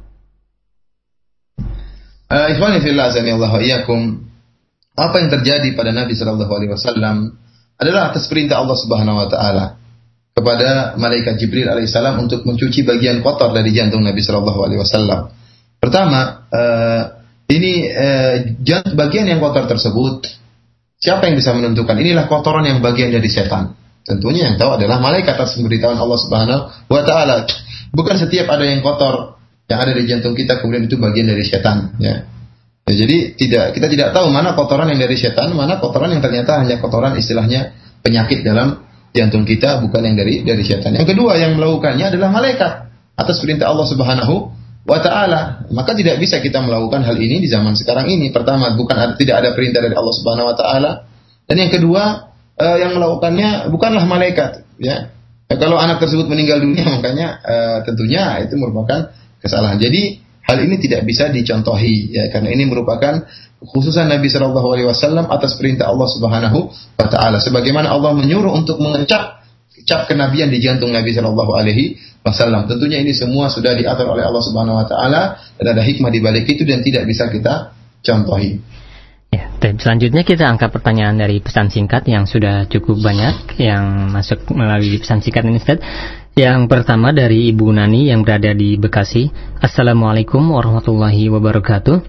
Uh, Ikhwani fillah azanillahu wa iyyakum. Apa yang terjadi pada Nabi sallallahu alaihi wasallam adalah atas perintah Allah Subhanahu wa taala kepada malaikat Jibril alaihissalam untuk mencuci bagian kotor dari jantung Nabi sallallahu alaihi wasallam. Pertama, uh, ini uh, bagian yang kotor tersebut, siapa yang bisa menentukan? Inilah kotoran yang bagian dari setan. Tentunya yang tahu adalah malaikat atas pemberitahuan Allah Subhanahu wa taala. Bukan setiap ada yang kotor yang ada di jantung kita kemudian itu bagian dari setan, ya. Ya, jadi tidak kita tidak tahu mana kotoran yang dari setan, mana kotoran yang ternyata hanya kotoran istilahnya penyakit dalam jantung kita, bukan yang dari dari setan. Yang kedua, yang melakukannya adalah malaikat atas perintah Allah Subhanahu wa taala. Maka tidak bisa kita melakukan hal ini di zaman sekarang ini. Pertama, bukan ada, tidak ada perintah dari Allah Subhanahu wa taala. Dan yang kedua, uh, yang melakukannya bukanlah malaikat, ya. Ya, kalau anak tersebut meninggal dunia, makanya uh, tentunya itu merupakan kesalahan. Jadi hal ini tidak bisa dicontohi, ya, karena ini merupakan khususan Nabi Shallallahu Alaihi Wasallam atas perintah Allah Subhanahu Wa Taala. Sebagaimana Allah menyuruh untuk mengecap cap kenabian di jantung Nabi Shallallahu Alaihi Wasallam. Tentunya ini semua sudah diatur oleh Allah Subhanahu Wa Taala dan ada hikmah di balik itu dan tidak bisa kita contohi. Ya, dan selanjutnya kita angkat pertanyaan dari pesan singkat yang sudah cukup banyak yang masuk melalui pesan singkat ini, Ustaz. Yang pertama dari Ibu Nani yang berada di Bekasi. Assalamualaikum warahmatullahi wabarakatuh.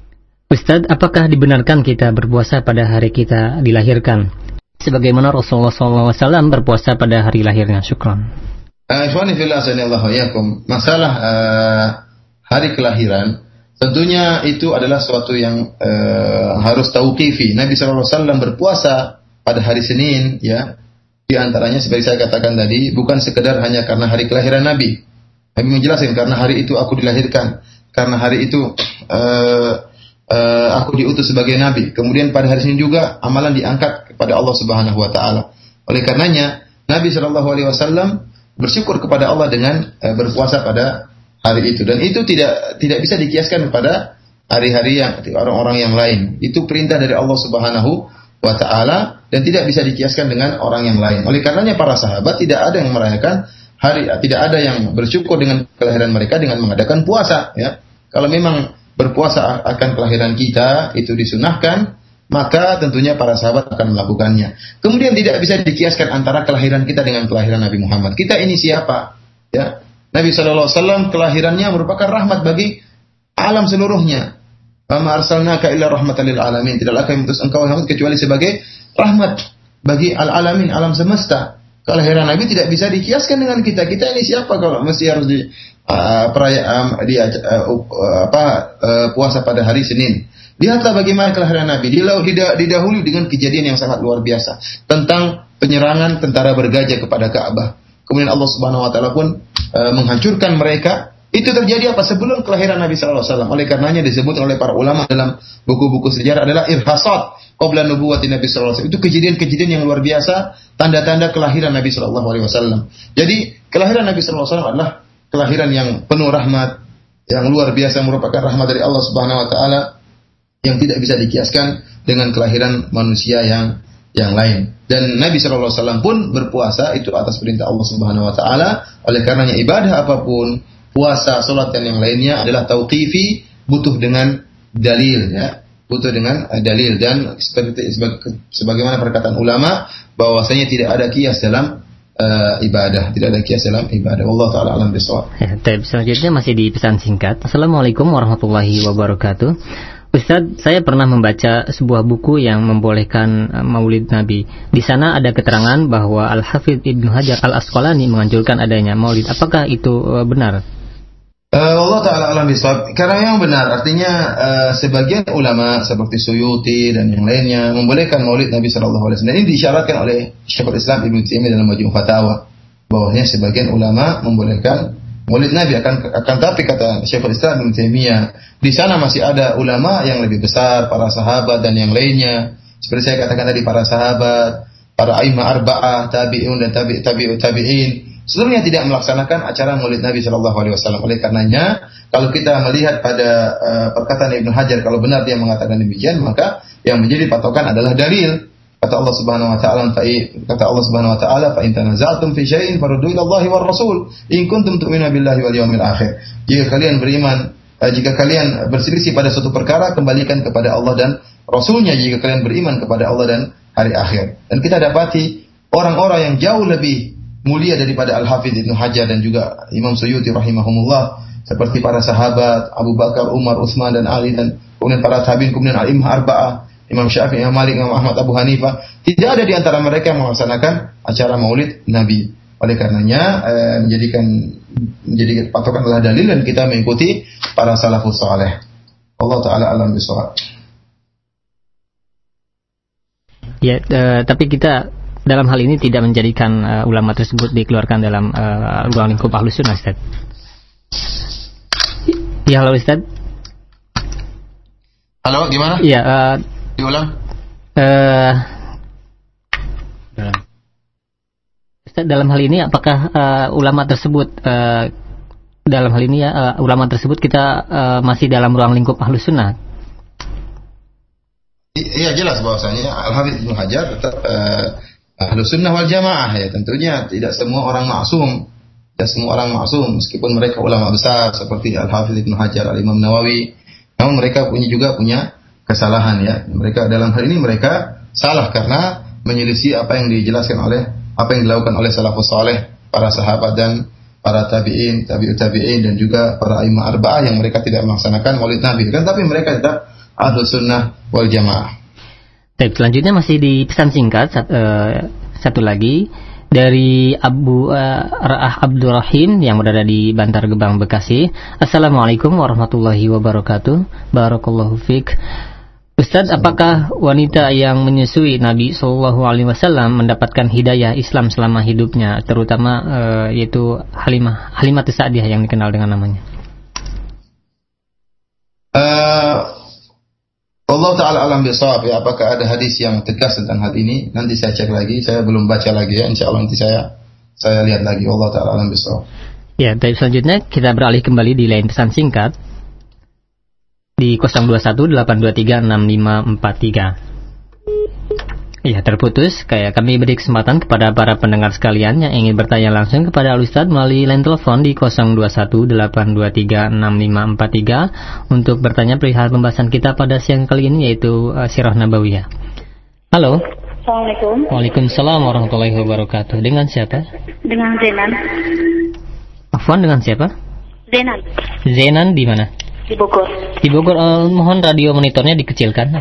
Ustaz, apakah dibenarkan kita berpuasa pada hari kita dilahirkan sebagaimana Rasulullah shallallahu alaihi wasallam berpuasa pada hari lahirnya? Syukran. Ikhwani fillah azanillahu wa iyyakum. Masalah uh, hari kelahiran tentunya itu adalah suatu yang uh, harus tauqifi. Nabi shallallahu alaihi wasallam berpuasa pada hari Senin, ya. Di antaranya seperti saya katakan tadi, bukan sekedar hanya karena hari kelahiran Nabi. Nabi menjelaskan karena hari itu aku dilahirkan, karena hari itu uh, uh, aku diutus sebagai Nabi. Kemudian pada hari Senin juga amalan diangkat kepada Allah Subhanahu Wa Taala. Oleh karenanya Nabi Shallallahu Alaihi Wasallam bersyukur kepada Allah dengan uh, berpuasa pada hari itu. Dan itu tidak tidak bisa dikiaskan kepada hari-hari yang orang-orang yang lain. Itu perintah dari Allah Subhanahu Wa Taala dan tidak bisa dikiaskan dengan orang yang lain. Oleh karenanya para sahabat tidak ada yang merayakan hari, tidak ada yang bersyukur dengan kelahiran mereka dengan mengadakan puasa, ya. Kalau memang berpuasa akan kelahiran kita itu disunahkan, maka tentunya para sahabat akan melakukannya. Kemudian tidak bisa dikiaskan antara kelahiran kita dengan kelahiran Nabi Muhammad. Kita ini siapa? Ya. Nabi shallallahu alaihi wasallam kelahirannya merupakan rahmat bagi alam seluruhnya. Wa ma arsalnaka illa rahmatan lil alamin. Tidaklah kami mengutus engkau Muhammad kecuali sebagai rahmat bagi al-alamin, alam semesta. Kelahiran Nabi tidak bisa dikiaskan dengan kita. Kita ini siapa kalau mesti harus di uh, perayaan uh, di uh, uh, apa uh, puasa pada hari Senin. Lihatlah bagaimana kelahiran Nabi. Didahului dengan kejadian yang sangat luar biasa tentang penyerangan tentara bergajah kepada Ka'bah. Kemudian Allah Subhanahu wa taala pun uh, menghancurkan mereka Itu terjadi apa? Sebelum kelahiran Nabi sallallahu alaihi wasallam. Oleh karenanya disebut oleh para ulama dalam buku-buku sejarah adalah irhasat qabla nubuwwati Nabi sallallahu alaihi wasallam. Itu kejadian-kejadian yang luar biasa, tanda-tanda kelahiran Nabi sallallahu alaihi wasallam. Jadi, kelahiran Nabi sallallahu alaihi wasallam adalah kelahiran yang penuh rahmat, yang luar biasa, merupakan rahmat dari Allah Subhanahu wa taala yang tidak bisa dikiaskan dengan kelahiran manusia yang yang lain. Dan Nabi sallallahu alaihi wasallam pun berpuasa itu atas perintah Allah Subhanahu wa taala. Oleh karenanya ibadah apapun, puasa, salat dan yang lainnya adalah tauqifi, butuh dengan dalil ya. Butuh dengan uh, dalil dan seperti sebaga, sebagaimana perkataan ulama bahwasanya tidak ada kias dalam uh, ibadah, tidak ada kias dalam ibadah. Wallahu taala alam bisawab. Ya, selanjutnya masih di pesan singkat. Assalamualaikum warahmatullahi wabarakatuh. Ustadz, saya pernah membaca sebuah buku yang membolehkan uh, Maulid Nabi. Di sana ada keterangan bahwa Al-Hafidz Ibnu Hajar Al-Asqalani menganjurkan adanya Maulid. Apakah itu uh, benar? Uh, Allah Ta'ala alam bisawab. Karena yang benar, artinya uh, sebagian ulama seperti Suyuti dan yang lainnya membolehkan Maulid Nabi Sallallahu Alaihi Wasallam. Ini disyaratkan oleh Syekhul Islam Ibnu Taimiyah dalam Majmu' Fatawa, bahwasanya sebagian ulama membolehkan Maulid Nabi. Akan akan tapi kata Syekhul Islam Ibnu Taimiyah, di sana masih ada ulama yang lebih besar, para sahabat dan yang lainnya. Seperti saya katakan tadi, para sahabat, para a'immah arba'ah, tabi'un dan tabi' tabi'ut tabi'in, seluruhnya tidak melaksanakan acara Maulid Nabi Shallallahu Alaihi Wasallam. Oleh karenanya, kalau kita melihat pada uh, perkataan Ibnu Hajar, kalau benar dia mengatakan demikian, maka yang menjadi patokan adalah dalil. Kata Allah Subhanahu Wa Taala, kata Allah Subhanahu Wa Taala, fa in tanaza'tum fi syai'in farudduhu ila Allahi war Rasul, in kuntum tu'minuna billahi wal yawmil akhir. Jika kalian beriman, uh, jika kalian berselisih pada suatu perkara, kembalikan kepada Allah dan Rasulnya. Jika kalian beriman kepada Allah dan hari akhir. Dan kita dapati orang-orang yang jauh lebih mulia daripada Al-Hafidz Ibnu Hajar dan juga Imam Suyuti rahimahumullah, seperti para sahabat Abu Bakar, Umar, Utsman dan Ali, dan kemudian para tabi'in, kemudian al-Imam Arba'ah, Imam Syafi'i, Imam Malik, Imam Ahmad, Abu Hanifah, tidak ada di antara mereka yang melaksanakan acara Maulid Nabi. Oleh karenanya eh, menjadikan menjadi patokan adalah dalil dan kita mengikuti para salafus saleh. Allah taala alam bisawab. Ya, uh, tapi kita dalam hal ini tidak menjadikan uh, ulama tersebut dikeluarkan dalam uh, ruang lingkup Ahlus Sunnah, Ustaz. Ya, halo Ustaz. Halo, gimana? Iya, uh, diulang. Uh, Ustaz, dalam hal ini apakah uh, ulama tersebut uh, dalam hal ini ya uh, ulama tersebut kita uh, masih dalam ruang lingkup Ahlus Sunnah? Iya, jelas bahwasanya Al-Hafidz Ibnu Hajar tetap uh, Ahlus Sunnah wal Jamaah ya. Tentunya tidak semua orang maksum, tidak semua orang maksum meskipun mereka ulama besar seperti Al-Hafidz Ibnu Hajar, Al-Imam Nawawi. Namun mereka punya juga punya kesalahan ya. Mereka dalam hal ini mereka salah karena menyelisih apa yang dijelaskan oleh apa yang dilakukan oleh salafus saleh, para sahabat dan para tabi'in, tabi'ut tabi'in dan juga para a'immah arba'ah yang mereka tidak melaksanakan Maulid Nabi. Kan tapi mereka tetap Ahlus Sunnah wal Jamaah. Baik, selanjutnya masih di pesan singkat satu, uh, satu lagi dari Abu uh, Ra'ah Abdurrahim yang berada di Bantar Gebang, Bekasi. Assalamualaikum warahmatullahi wabarakatuh. Barakallahu fiik. Ustaz, apakah wanita yang menyusui Nabi Shallallahu Alaihi Wasallam mendapatkan hidayah Islam selama hidupnya, terutama uh, yaitu Halimah Halimah Sa'diyah yang dikenal dengan namanya? Uh, Allah Ta'ala alam bisawab ya. Apakah ada hadis yang tegas tentang hal ini? Nanti saya cek lagi. Saya belum baca lagi ya. Insya Allah nanti saya saya lihat lagi. Allah Ta'ala alam bisawab. Ya, tapi selanjutnya kita beralih kembali di lain pesan singkat di nol dua satu delapan dua tiga enam lima empat tiga. Ya, terputus. Kayak kami beri kesempatan kepada para pendengar sekalian yang ingin bertanya langsung kepada Al-Ustadz melalui line telepon di nol dua satu delapan dua tiga enam lima empat tiga untuk bertanya perihal pembahasan kita pada siang kali ini, yaitu uh, Sirah Nabawiyah. Halo. Assalamualaikum. Waalaikumsalam warahmatullahi wabarakatuh. Dengan siapa? Dengan Zenan. Afwan, dengan siapa? Zenan. Zenan di mana? Di Bogor. Di Bogor. Uh, mohon radio monitornya dikecilkan.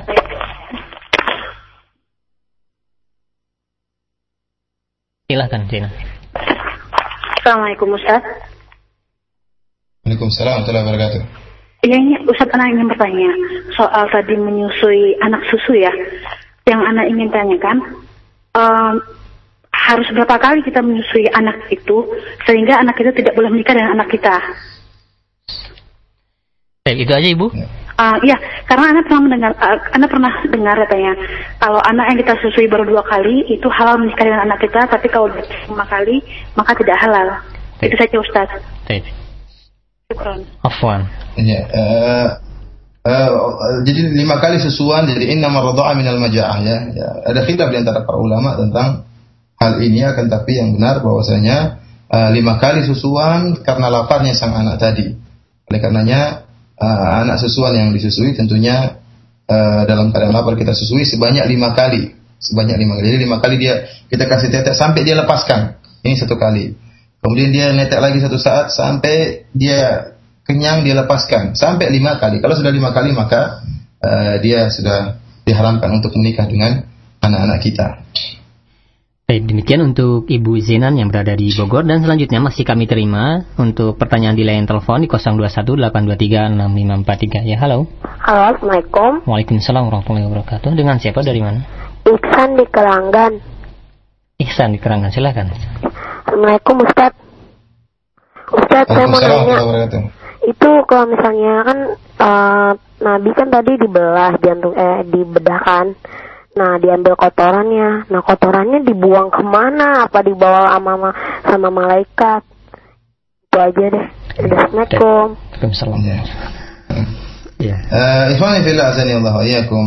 Silakan, Zena. Assalamualaikum Ustaz. Waalaikumsalam warahmatullahi wabarakatuh. Iya, ini Ustaz, anak ingin bertanya soal tadi menyusui anak susu ya. Yang anak ingin tanyakan, um, harus berapa kali kita menyusui anak itu sehingga anak itu tidak boleh menikah dengan anak kita? Baik, itu aja Ibu. Ya. Uh, iya, karena Anda pernah mendengar, uh, Anda pernah dengar katanya, kalau anak yang kita susui baru dua kali itu halal menikah dengan anak kita, tapi kalau lima kali maka tidak halal. Baik. Itu saja Ustaz. Baik. Syukron. Afwan. Ya, uh, uh, jadi lima kali susuan, jadi innama radha'a minal maja'ah ya. ya. Ada khilaf di antara para ulama tentang hal ini, akan tapi yang benar bahwasanya uh, lima kali susuan karena laparnya sang anak tadi. Oleh karenanya Uh, anak susuan yang disusui tentunya uh, dalam keadaan lapar kita susui sebanyak lima kali, sebanyak lima kali. Jadi lima kali dia kita kasih tetek sampai dia lepaskan. Ini satu kali. Kemudian dia netek lagi satu saat sampai dia kenyang, dia lepaskan sampai lima kali. Kalau sudah lima kali maka uh, dia sudah diharamkan untuk menikah dengan anak-anak kita. Baik, demikian untuk Ibu Zenan yang berada di Bogor, dan selanjutnya masih kami terima untuk pertanyaan di line telepon di nol dua satu delapan dua tiga enam lima empat tiga. Ya, halo. Halo, Assalamualaikum. Waalaikumsalam warahmatullahi wabarakatuh. Dengan siapa, dari mana? Ihsan di Keranggan. Ihsan di Keranggan, silakan. Assalamualaikum Ustaz. Ustaz, saya mau nanya. Itu kalau misalnya kan uh, Nabi kan tadi dibelah jantung eh dibedahkan. Nah, diambil kotorannya. Nah, kotorannya dibuang kemana? Apa dibawa sama sama malaikat? Itu aja deh. Assalamualaikum. Waalaikumsalam. Ya. Ya. Ikhwani fillah azanillahu iyyakum.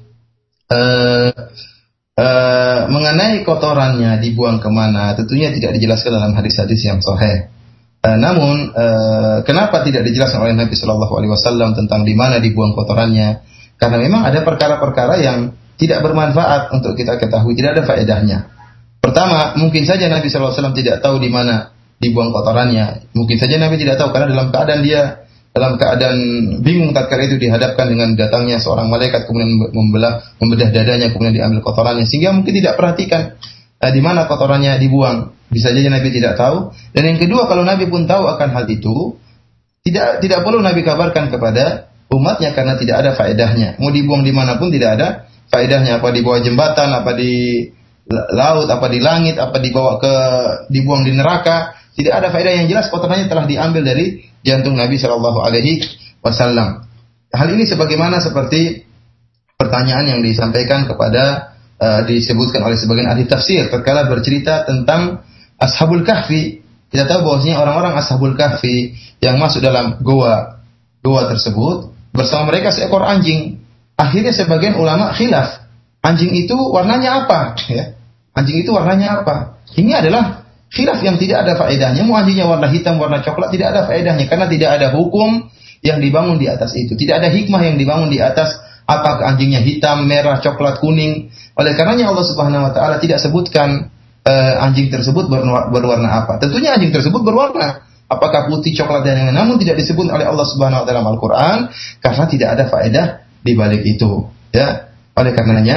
Mengenai kotorannya dibuang kemana, tentunya tidak dijelaskan dalam hadis-hadis yang sahih. Uh, namun, uh, kenapa tidak dijelaskan oleh Nabi Shallallahu Alaihi Wasallam tentang di mana dibuang kotorannya? Karena memang ada perkara-perkara yang tidak bermanfaat untuk kita ketahui, tidak ada faedahnya. Pertama, mungkin saja Nabi shallallahu alaihi wasallam tidak tahu di mana dibuang kotorannya. Mungkin saja Nabi tidak tahu karena dalam keadaan dia dalam keadaan bingung tatkala itu dihadapkan dengan datangnya seorang malaikat kemudian membelah membedah dadanya kemudian diambil kotorannya, sehingga mungkin tidak perhatikan eh, di mana kotorannya dibuang. Bisa saja Nabi tidak tahu. Dan yang kedua, kalau Nabi pun tahu akan hal itu, tidak tidak perlu Nabi kabarkan kepada umatnya karena tidak ada faedahnya. Mau dibuang dimanapun tidak ada faedahnya, apa di bawah jembatan, apa di laut, apa di langit, apa dibawa ke dibuang di neraka, tidak ada faedah. Yang jelas kotorannya telah diambil dari jantung Nabi Shallallahu Alaihi Wasallam. Hal ini sebagaimana seperti pertanyaan yang disampaikan kepada uh, disebutkan oleh sebagian ahli tafsir tatkala bercerita tentang Ashabul Kahfi. Kita tahu bahwasanya orang-orang Ashabul Kahfi yang masuk dalam goa goa tersebut bersama mereka seekor anjing. Akhirnya sebagian ulama khilaf, anjing itu warnanya apa? Ya. Anjing itu warnanya apa? Ini adalah khilaf yang tidak ada faedahnya. Mau anjingnya warna hitam, warna coklat, tidak ada faedahnya karena tidak ada hukum yang dibangun di atas itu. Tidak ada hikmah yang dibangun di atas apakah anjingnya hitam, merah, coklat, kuning. Oleh karenanya Allah Subhanahu wa taala tidak sebutkan uh, anjing tersebut berwarna, berwarna apa. Tentunya anjing tersebut berwarna apakah putih, coklat dan yang lain, namun tidak disebut oleh Allah Subhanahu wa taala dalam Al-Qur'an karena tidak ada faedah di balik itu, ya. Oleh karenanya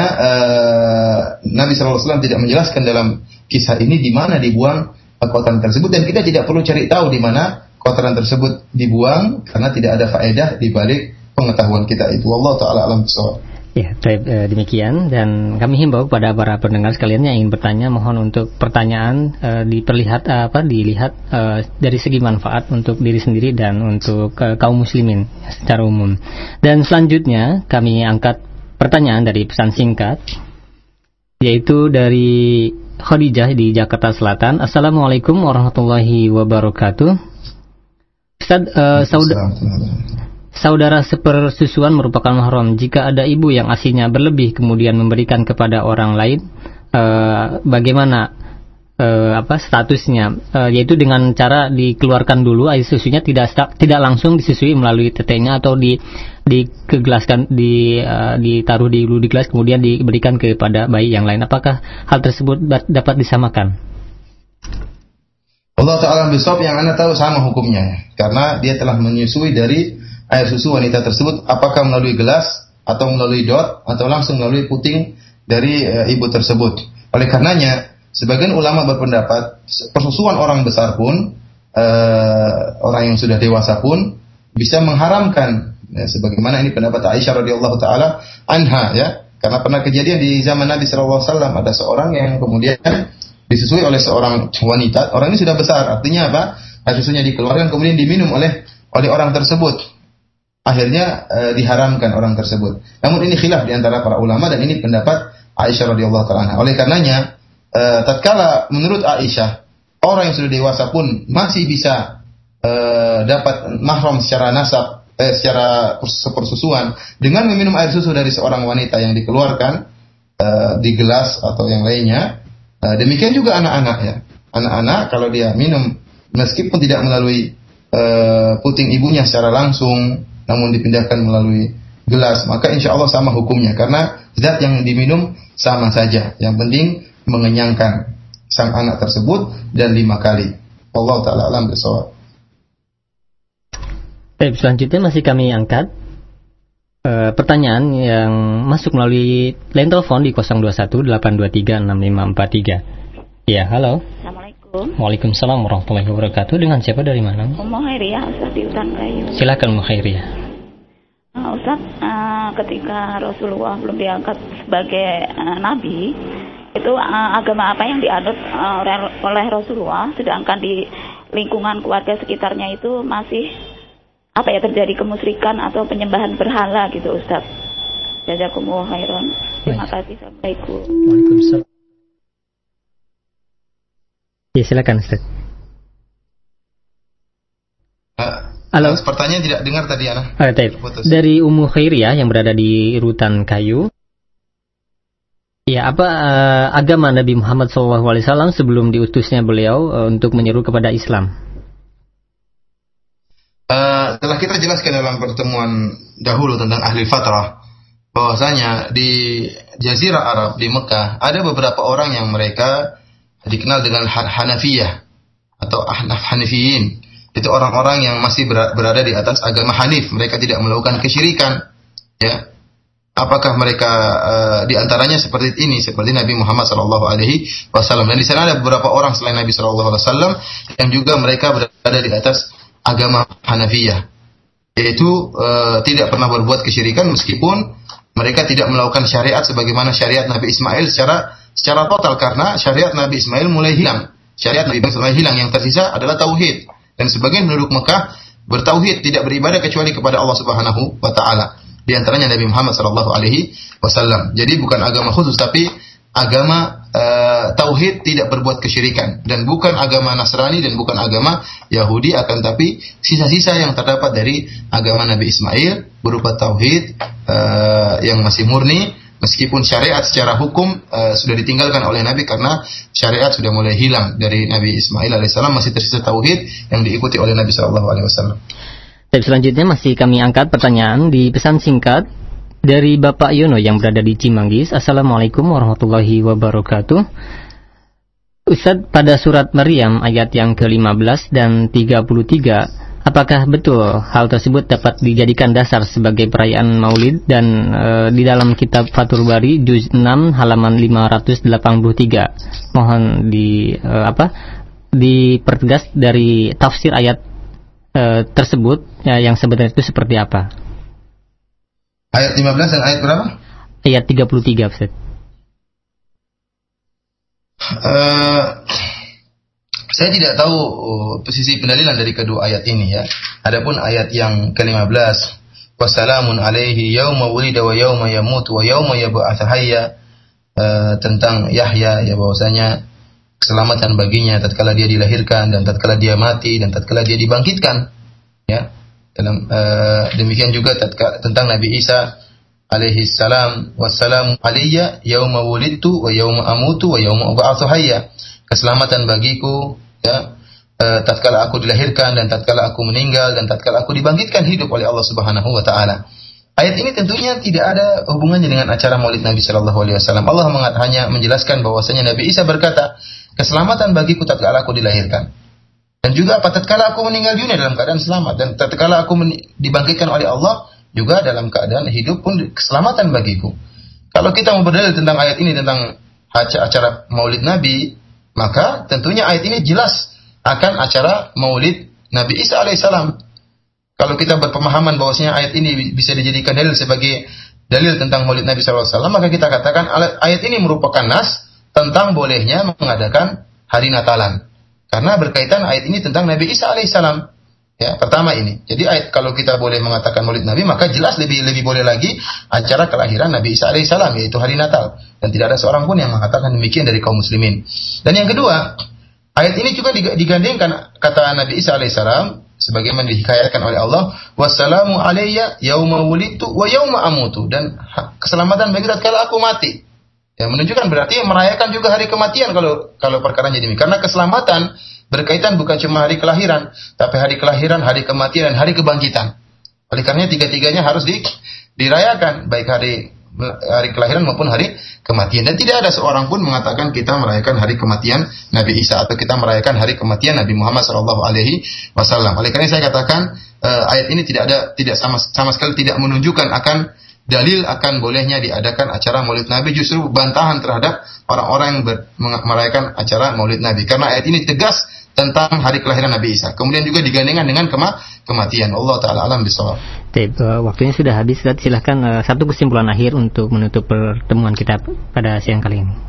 uh, Nabi shallallahu alaihi wasallam tidak menjelaskan dalam kisah ini di mana dibuang kotoran tersebut, dan kita tidak perlu cari tahu di mana kotoran tersebut dibuang karena tidak ada faedah di balik pengetahuan kita itu. Allah taala alam bisawab. Ya, baik, e, demikian, dan kami himbau kepada para pendengar sekalian yang ingin bertanya, mohon untuk pertanyaan e, diperlihat e, apa dilihat e, dari segi manfaat untuk diri sendiri dan untuk e, kaum muslimin secara umum. Dan selanjutnya kami angkat pertanyaan dari pesan singkat, yaitu dari Khadijah di Jakarta Selatan. Assalamualaikum warahmatullahi wabarakatuh. Ustaz, e, saudara Saudara sepersusuan merupakan mahram. Jika ada ibu yang asinya berlebih kemudian memberikan kepada orang lain, eh, bagaimana eh, apa statusnya? Eh, yaitu dengan cara dikeluarkan dulu air susunya, tidak tidak langsung disusui melalui tetenya atau di dikegelaskan di uh, ditaruh di dulu di gelas kemudian diberikan kepada bayi yang lain. Apakah hal tersebut dapat disamakan? Allah Ta'ala bisawab, yang Anda tahu sama hukumnya karena dia telah menyusui dari air susu wanita tersebut, apakah melalui gelas atau melalui dot atau langsung melalui puting dari e, ibu tersebut. Oleh karenanya sebagian ulama berpendapat persusuan orang besar pun e, orang yang sudah dewasa pun bisa mengharamkan, ya, sebagaimana ini pendapat Aisyah radhiyallahu taala anha, ya, karena pernah kejadian di zaman Nabi sallallahu alaihi wasallam ada seorang yang kemudian disusui oleh seorang wanita. Orang ini sudah besar, artinya apa? Air susunya dikeluarkan kemudian diminum oleh oleh orang tersebut. akhirnya uh, diharamkan orang tersebut. Namun ini khilaf di antara para ulama dan ini pendapat Aisyah radhiyallahu ta'ala. Oleh karenanya, uh, tatkala menurut Aisyah, orang yang sudah dewasa pun masih bisa uh, dapat mahram secara nasab, eh, secara persusuan dengan meminum air susu dari seorang wanita yang dikeluarkan uh, di gelas atau yang lainnya. Uh, demikian juga anak-anak ya. Anak-anak kalau dia minum meskipun tidak melalui uh, puting ibunya secara langsung, namun dipindahkan melalui gelas, maka insya Allah sama hukumnya karena zat yang diminum sama saja. Yang penting mengenyangkan sang anak tersebut dan lima kali. Allah Ta'ala alam bisawab. Baik, selanjutnya masih kami angkat e, pertanyaan yang masuk melalui line telepon di nol dua satu delapan dua tiga enam lima empat tiga. Ya, halo. Assalamualaikum. Waalaikumsalam warahmatullahi wabarakatuh. Dengan siapa, dari mana? Ummu Khairiyah, Ustaz di Hutan Kayu. Silakan Ummu Khairiyah. Uh, Ustaz, uh, ketika Rasulullah belum diangkat sebagai uh, nabi, itu uh, agama apa yang dianut uh, oleh Rasulullah, sedangkan di lingkungan keluarga sekitarnya itu masih apa ya terjadi kemusyrikan atau penyembahan berhala gitu, Ustaz. Jazakumullah khairan. Terima kasih. Assalamualaikum. Waalaikumsalam. Ya, silakan Ustaz. Uh, Halo. Pertanyaan tidak dengar tadi, Ana. Ah, dari Ummu Khairiyah yang berada di Rutan Kayu. Ya, apa uh, agama Nabi Muhammad shallallahu alaihi wasallam sebelum diutusnya beliau uh, untuk menyeru kepada Islam? Uh, telah kita jelaskan dalam pertemuan dahulu tentang ahli fatrah, bahwasanya di Jazirah Arab di Mekah ada beberapa orang yang mereka dikenal dengan Hanafiyah atau Ahnaf Hanifiyin. Itu orang-orang yang masih berada di atas agama Hanif, mereka tidak melakukan kesyirikan. Ya, apakah mereka uh, di antaranya seperti ini, seperti Nabi Muhammad sallallahu alaihi wasallam. Dan di sana ada beberapa orang selain Nabi sallallahu alaihi wasallam yang juga mereka berada di atas agama Hanafiyah, yaitu uh, tidak pernah berbuat kesyirikan meskipun mereka tidak melakukan syariat sebagaimana syariat Nabi Ismail secara secara total, karena syariat Nabi Ismail mulai hilang. Syariat Nabi Ismail hilang, yang tersisa adalah tauhid. Dan sebagian penduduk Mekah bertauhid, tidak beribadah kecuali kepada Allah Subhanahu wa taala. Di antaranya Nabi Muhammad sallallahu alaihi wasallam. Jadi bukan agama khusus, tapi agama uh, tauhid, tidak berbuat kesyirikan, dan bukan agama Nasrani dan bukan agama Yahudi, akan tapi sisa-sisa yang terdapat dari agama Nabi Ismail berupa tauhid uh, yang masih murni, meskipun syariat secara hukum uh, sudah ditinggalkan oleh Nabi karena syariat sudah mulai hilang dari Nabi Ismail alaihissalam, masih tersisa tauhid yang diikuti oleh Nabi sallallahu alaihi wasallam. Dan selanjutnya masih kami angkat pertanyaan di pesan singkat dari Bapak Yono yang berada di Cimanggis. Assalamualaikum warahmatullahi wabarakatuh. Ustaz, pada surat Maryam ayat yang ke lima belas dan tiga puluh tiga, apakah betul hal tersebut dapat dijadikan dasar sebagai perayaan Maulid? Dan e, di dalam kitab Fathul Bari juz enam halaman lima ratus delapan puluh tiga, mohon di e, apa? dipertegas dari tafsir ayat e, tersebut ya, yang sebenarnya itu seperti apa? Ayat lima belas dan ayat berapa? Ayat tiga puluh tiga, Ustaz. Uh, saya tidak tahu uh, posisi pendalilan dari kedua ayat ini ya. Adapun ayat yang ke lima belas, wassalamun alaihi yauma wulida wa yauma yamutu wa yauma yab'ats hayya, uh, tentang Yahya, ya bahwasanya keselamatan baginya tatkala dia dilahirkan dan tatkala dia mati dan tatkala dia dibangkitkan. Ya. Dalam uh, demikian juga tatkala, tentang Nabi Isa alaihi salam, wassalamu alayya yauma wulidtu wa yauma amutu wa yauma ub'atsu hayya. Keselamatan bagiku ya uh, tatkala aku dilahirkan dan tatkala aku meninggal dan tatkala aku dibangkitkan hidup oleh Allah Subhanahu wa taala. Ayat ini tentunya tidak ada hubungannya dengan acara Maulid Nabi sallallahu alaihi wasallam. Allah hanya menjelaskan bahwasanya Nabi Isa berkata, keselamatan bagiku tatkala aku dilahirkan. Dan juga apa tatkala aku meninggal dunia dalam keadaan selamat, dan tatkala aku men- dibangkitkan oleh Allah juga dalam keadaan hidup pun keselamatan bagiku. Kalau kita mau berdalil tentang ayat ini tentang acara Maulid Nabi, maka tentunya ayat ini jelas akan acara Maulid Nabi Isa alaihissalam. Kalau kita berpemahaman bahwasanya ayat ini bisa dijadikan dalil sebagai dalil tentang Maulid Nabi sallallahu alaihi wasallam, maka kita katakan ayat ini merupakan nas tentang bolehnya mengadakan hari Natalan. Karena berkaitan ayat ini tentang Nabi Isa alaihissalam. Ya, pertama ini. Jadi ayat kalau kita boleh mengatakan Maulid Nabi, maka jelas lebih lebih boleh lagi acara kelahiran Nabi Isa alaihissalam, yaitu hari Natal. Dan tidak ada seorang pun yang mengatakan demikian dari kaum muslimin. Dan yang kedua, ayat ini juga digandengkan kata Nabi Isa alaihissalam sebagaimana dihikayatkan oleh Allah, wassalamu alayya yauma wulidtu wa yauma amutu, dan keselamatan bagi tatkala aku mati. Ya, menunjukkan berarti merayakan juga hari kematian kalau kalau perkaranya demikian. Karena keselamatan berkaitan bukan cuma hari kelahiran, tapi hari kelahiran, hari kematian, dan hari kebangkitan. Oleh karenanya tiga-tiganya harus di, dirayakan, baik hari hari kelahiran maupun hari kematian. Dan tidak ada seorang pun mengatakan kita merayakan hari kematian Nabi Isa atau kita merayakan hari kematian Nabi Muhammad shallallahu alaihi wasallam. Oleh karena saya katakan uh, ayat ini tidak ada tidak sama sama sekali tidak menunjukkan akan dalil akan bolehnya diadakan acara Maulid Nabi, justru bantahan terhadap orang-orang yang ber, merayakan acara Maulid Nabi. Karena ayat ini tegas tentang hari kelahiran Nabi Isa. Kemudian juga digandengkan dengan kema kematian. Allah Ta'ala alam bisawab. Waktunya sudah habis. Silahkan uh, satu kesimpulan akhir untuk menutup pertemuan kita pada siang kali ini.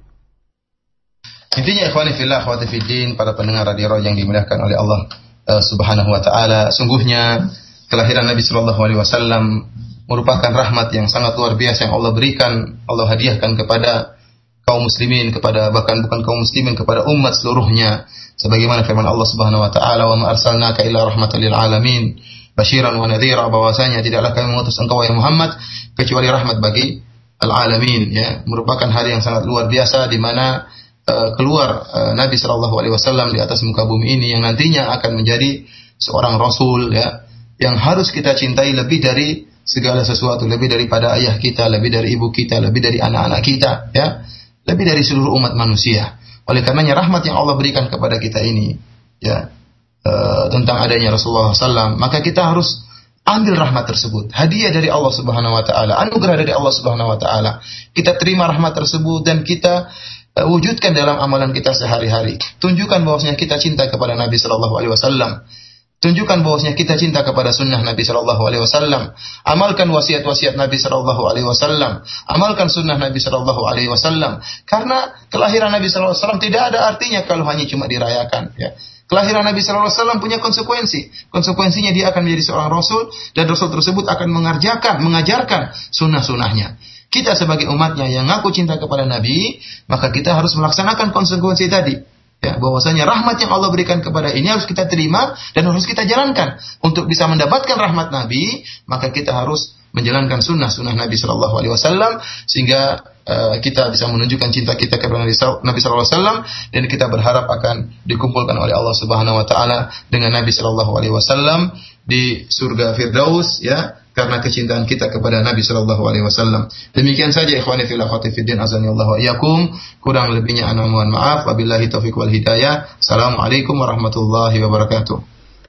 Intinya ikhwani fillah, akhwati fiddin, para pendengar radio yang dimuliakan oleh Allah uh, Subhanahu wa taala, sungguhnya kelahiran Nabi sallallahu alaihi wasallam merupakan rahmat yang sangat luar biasa yang Allah berikan, Allah hadiahkan kepada kaum muslimin, kepada bahkan bukan kaum muslimin, kepada umat seluruhnya. Sebagaimana firman Allah Subhanahu wa taala, "Wa ma arsalnaka illa rahmatan lil alamin, basyiran wa nadhira," bahwasanya tidaklah kami mengutus engkau wahai Muhammad kecuali rahmat bagi al-alamin, ya, merupakan hari yang sangat luar biasa di mana uh, keluar uh, Nabi sallallahu alaihi wasallam di atas muka bumi ini yang nantinya akan menjadi seorang rasul, ya, yang harus kita cintai lebih dari segala sesuatu, lebih daripada ayah kita, lebih dari ibu kita, lebih dari anak-anak kita, ya, lebih dari seluruh umat manusia. Oleh karenanya rahmat yang Allah berikan kepada kita ini, ya, e, tentang adanya Rasulullah sallallahu alaihi wasallam, maka kita harus ambil rahmat tersebut, hadiah dari Allah Subhanahu wa taala, anugerah dari Allah Subhanahu wa taala. Kita terima rahmat tersebut dan kita e, wujudkan dalam amalan kita sehari-hari. Tunjukkan bahwasanya kita cinta kepada Nabi sallallahu alaihi wasallam. Tunjukkan bahwasanya kita cinta kepada sunnah Nabi sallallahu alaihi wasallam. Amalkan wasiat-wasiat Nabi sallallahu alaihi wasallam. Amalkan sunnah Nabi sallallahu alaihi wasallam. Karena kelahiran Nabi sallallahu alaihi wasallam tidak ada artinya kalau hanya cuma dirayakan, ya. Kelahiran Nabi sallallahu alaihi wasallam punya konsekuensi. Konsekuensinya dia akan menjadi seorang rasul dan rasul tersebut akan mengerjakan, mengajarkan sunnah-sunnahnya. Kita sebagai umatnya yang ngaku cinta kepada Nabi, maka kita harus melaksanakan konsekuensi tadi. Ya, bahwasanya rahmat yang Allah berikan kepada ini harus kita terima dan harus kita jalankan. Untuk bisa mendapatkan rahmat Nabi, maka kita harus menjalankan sunnah-sunnah Nabi Sallallahu Alaihi Wasallam sehingga uh, kita bisa menunjukkan cinta kita kepada Nabi Sallallahu Alaihi Wasallam dan kita berharap akan dikumpulkan oleh Allah Subhanahu Wa Taala dengan Nabi Sallallahu Alaihi Wasallam di surga Firdaus, ya, karena kecintaan kita kepada Nabi Sallallahu Alaihi Wasallam. Demikian saja ikhwani fillah akhwati fiddin, azanillahu wa iyyakum. Kurang lebihnya ana mohon maaf. Wabillahi taufiq wal hidayah. Assalamualaikum warahmatullahi wabarakatuh.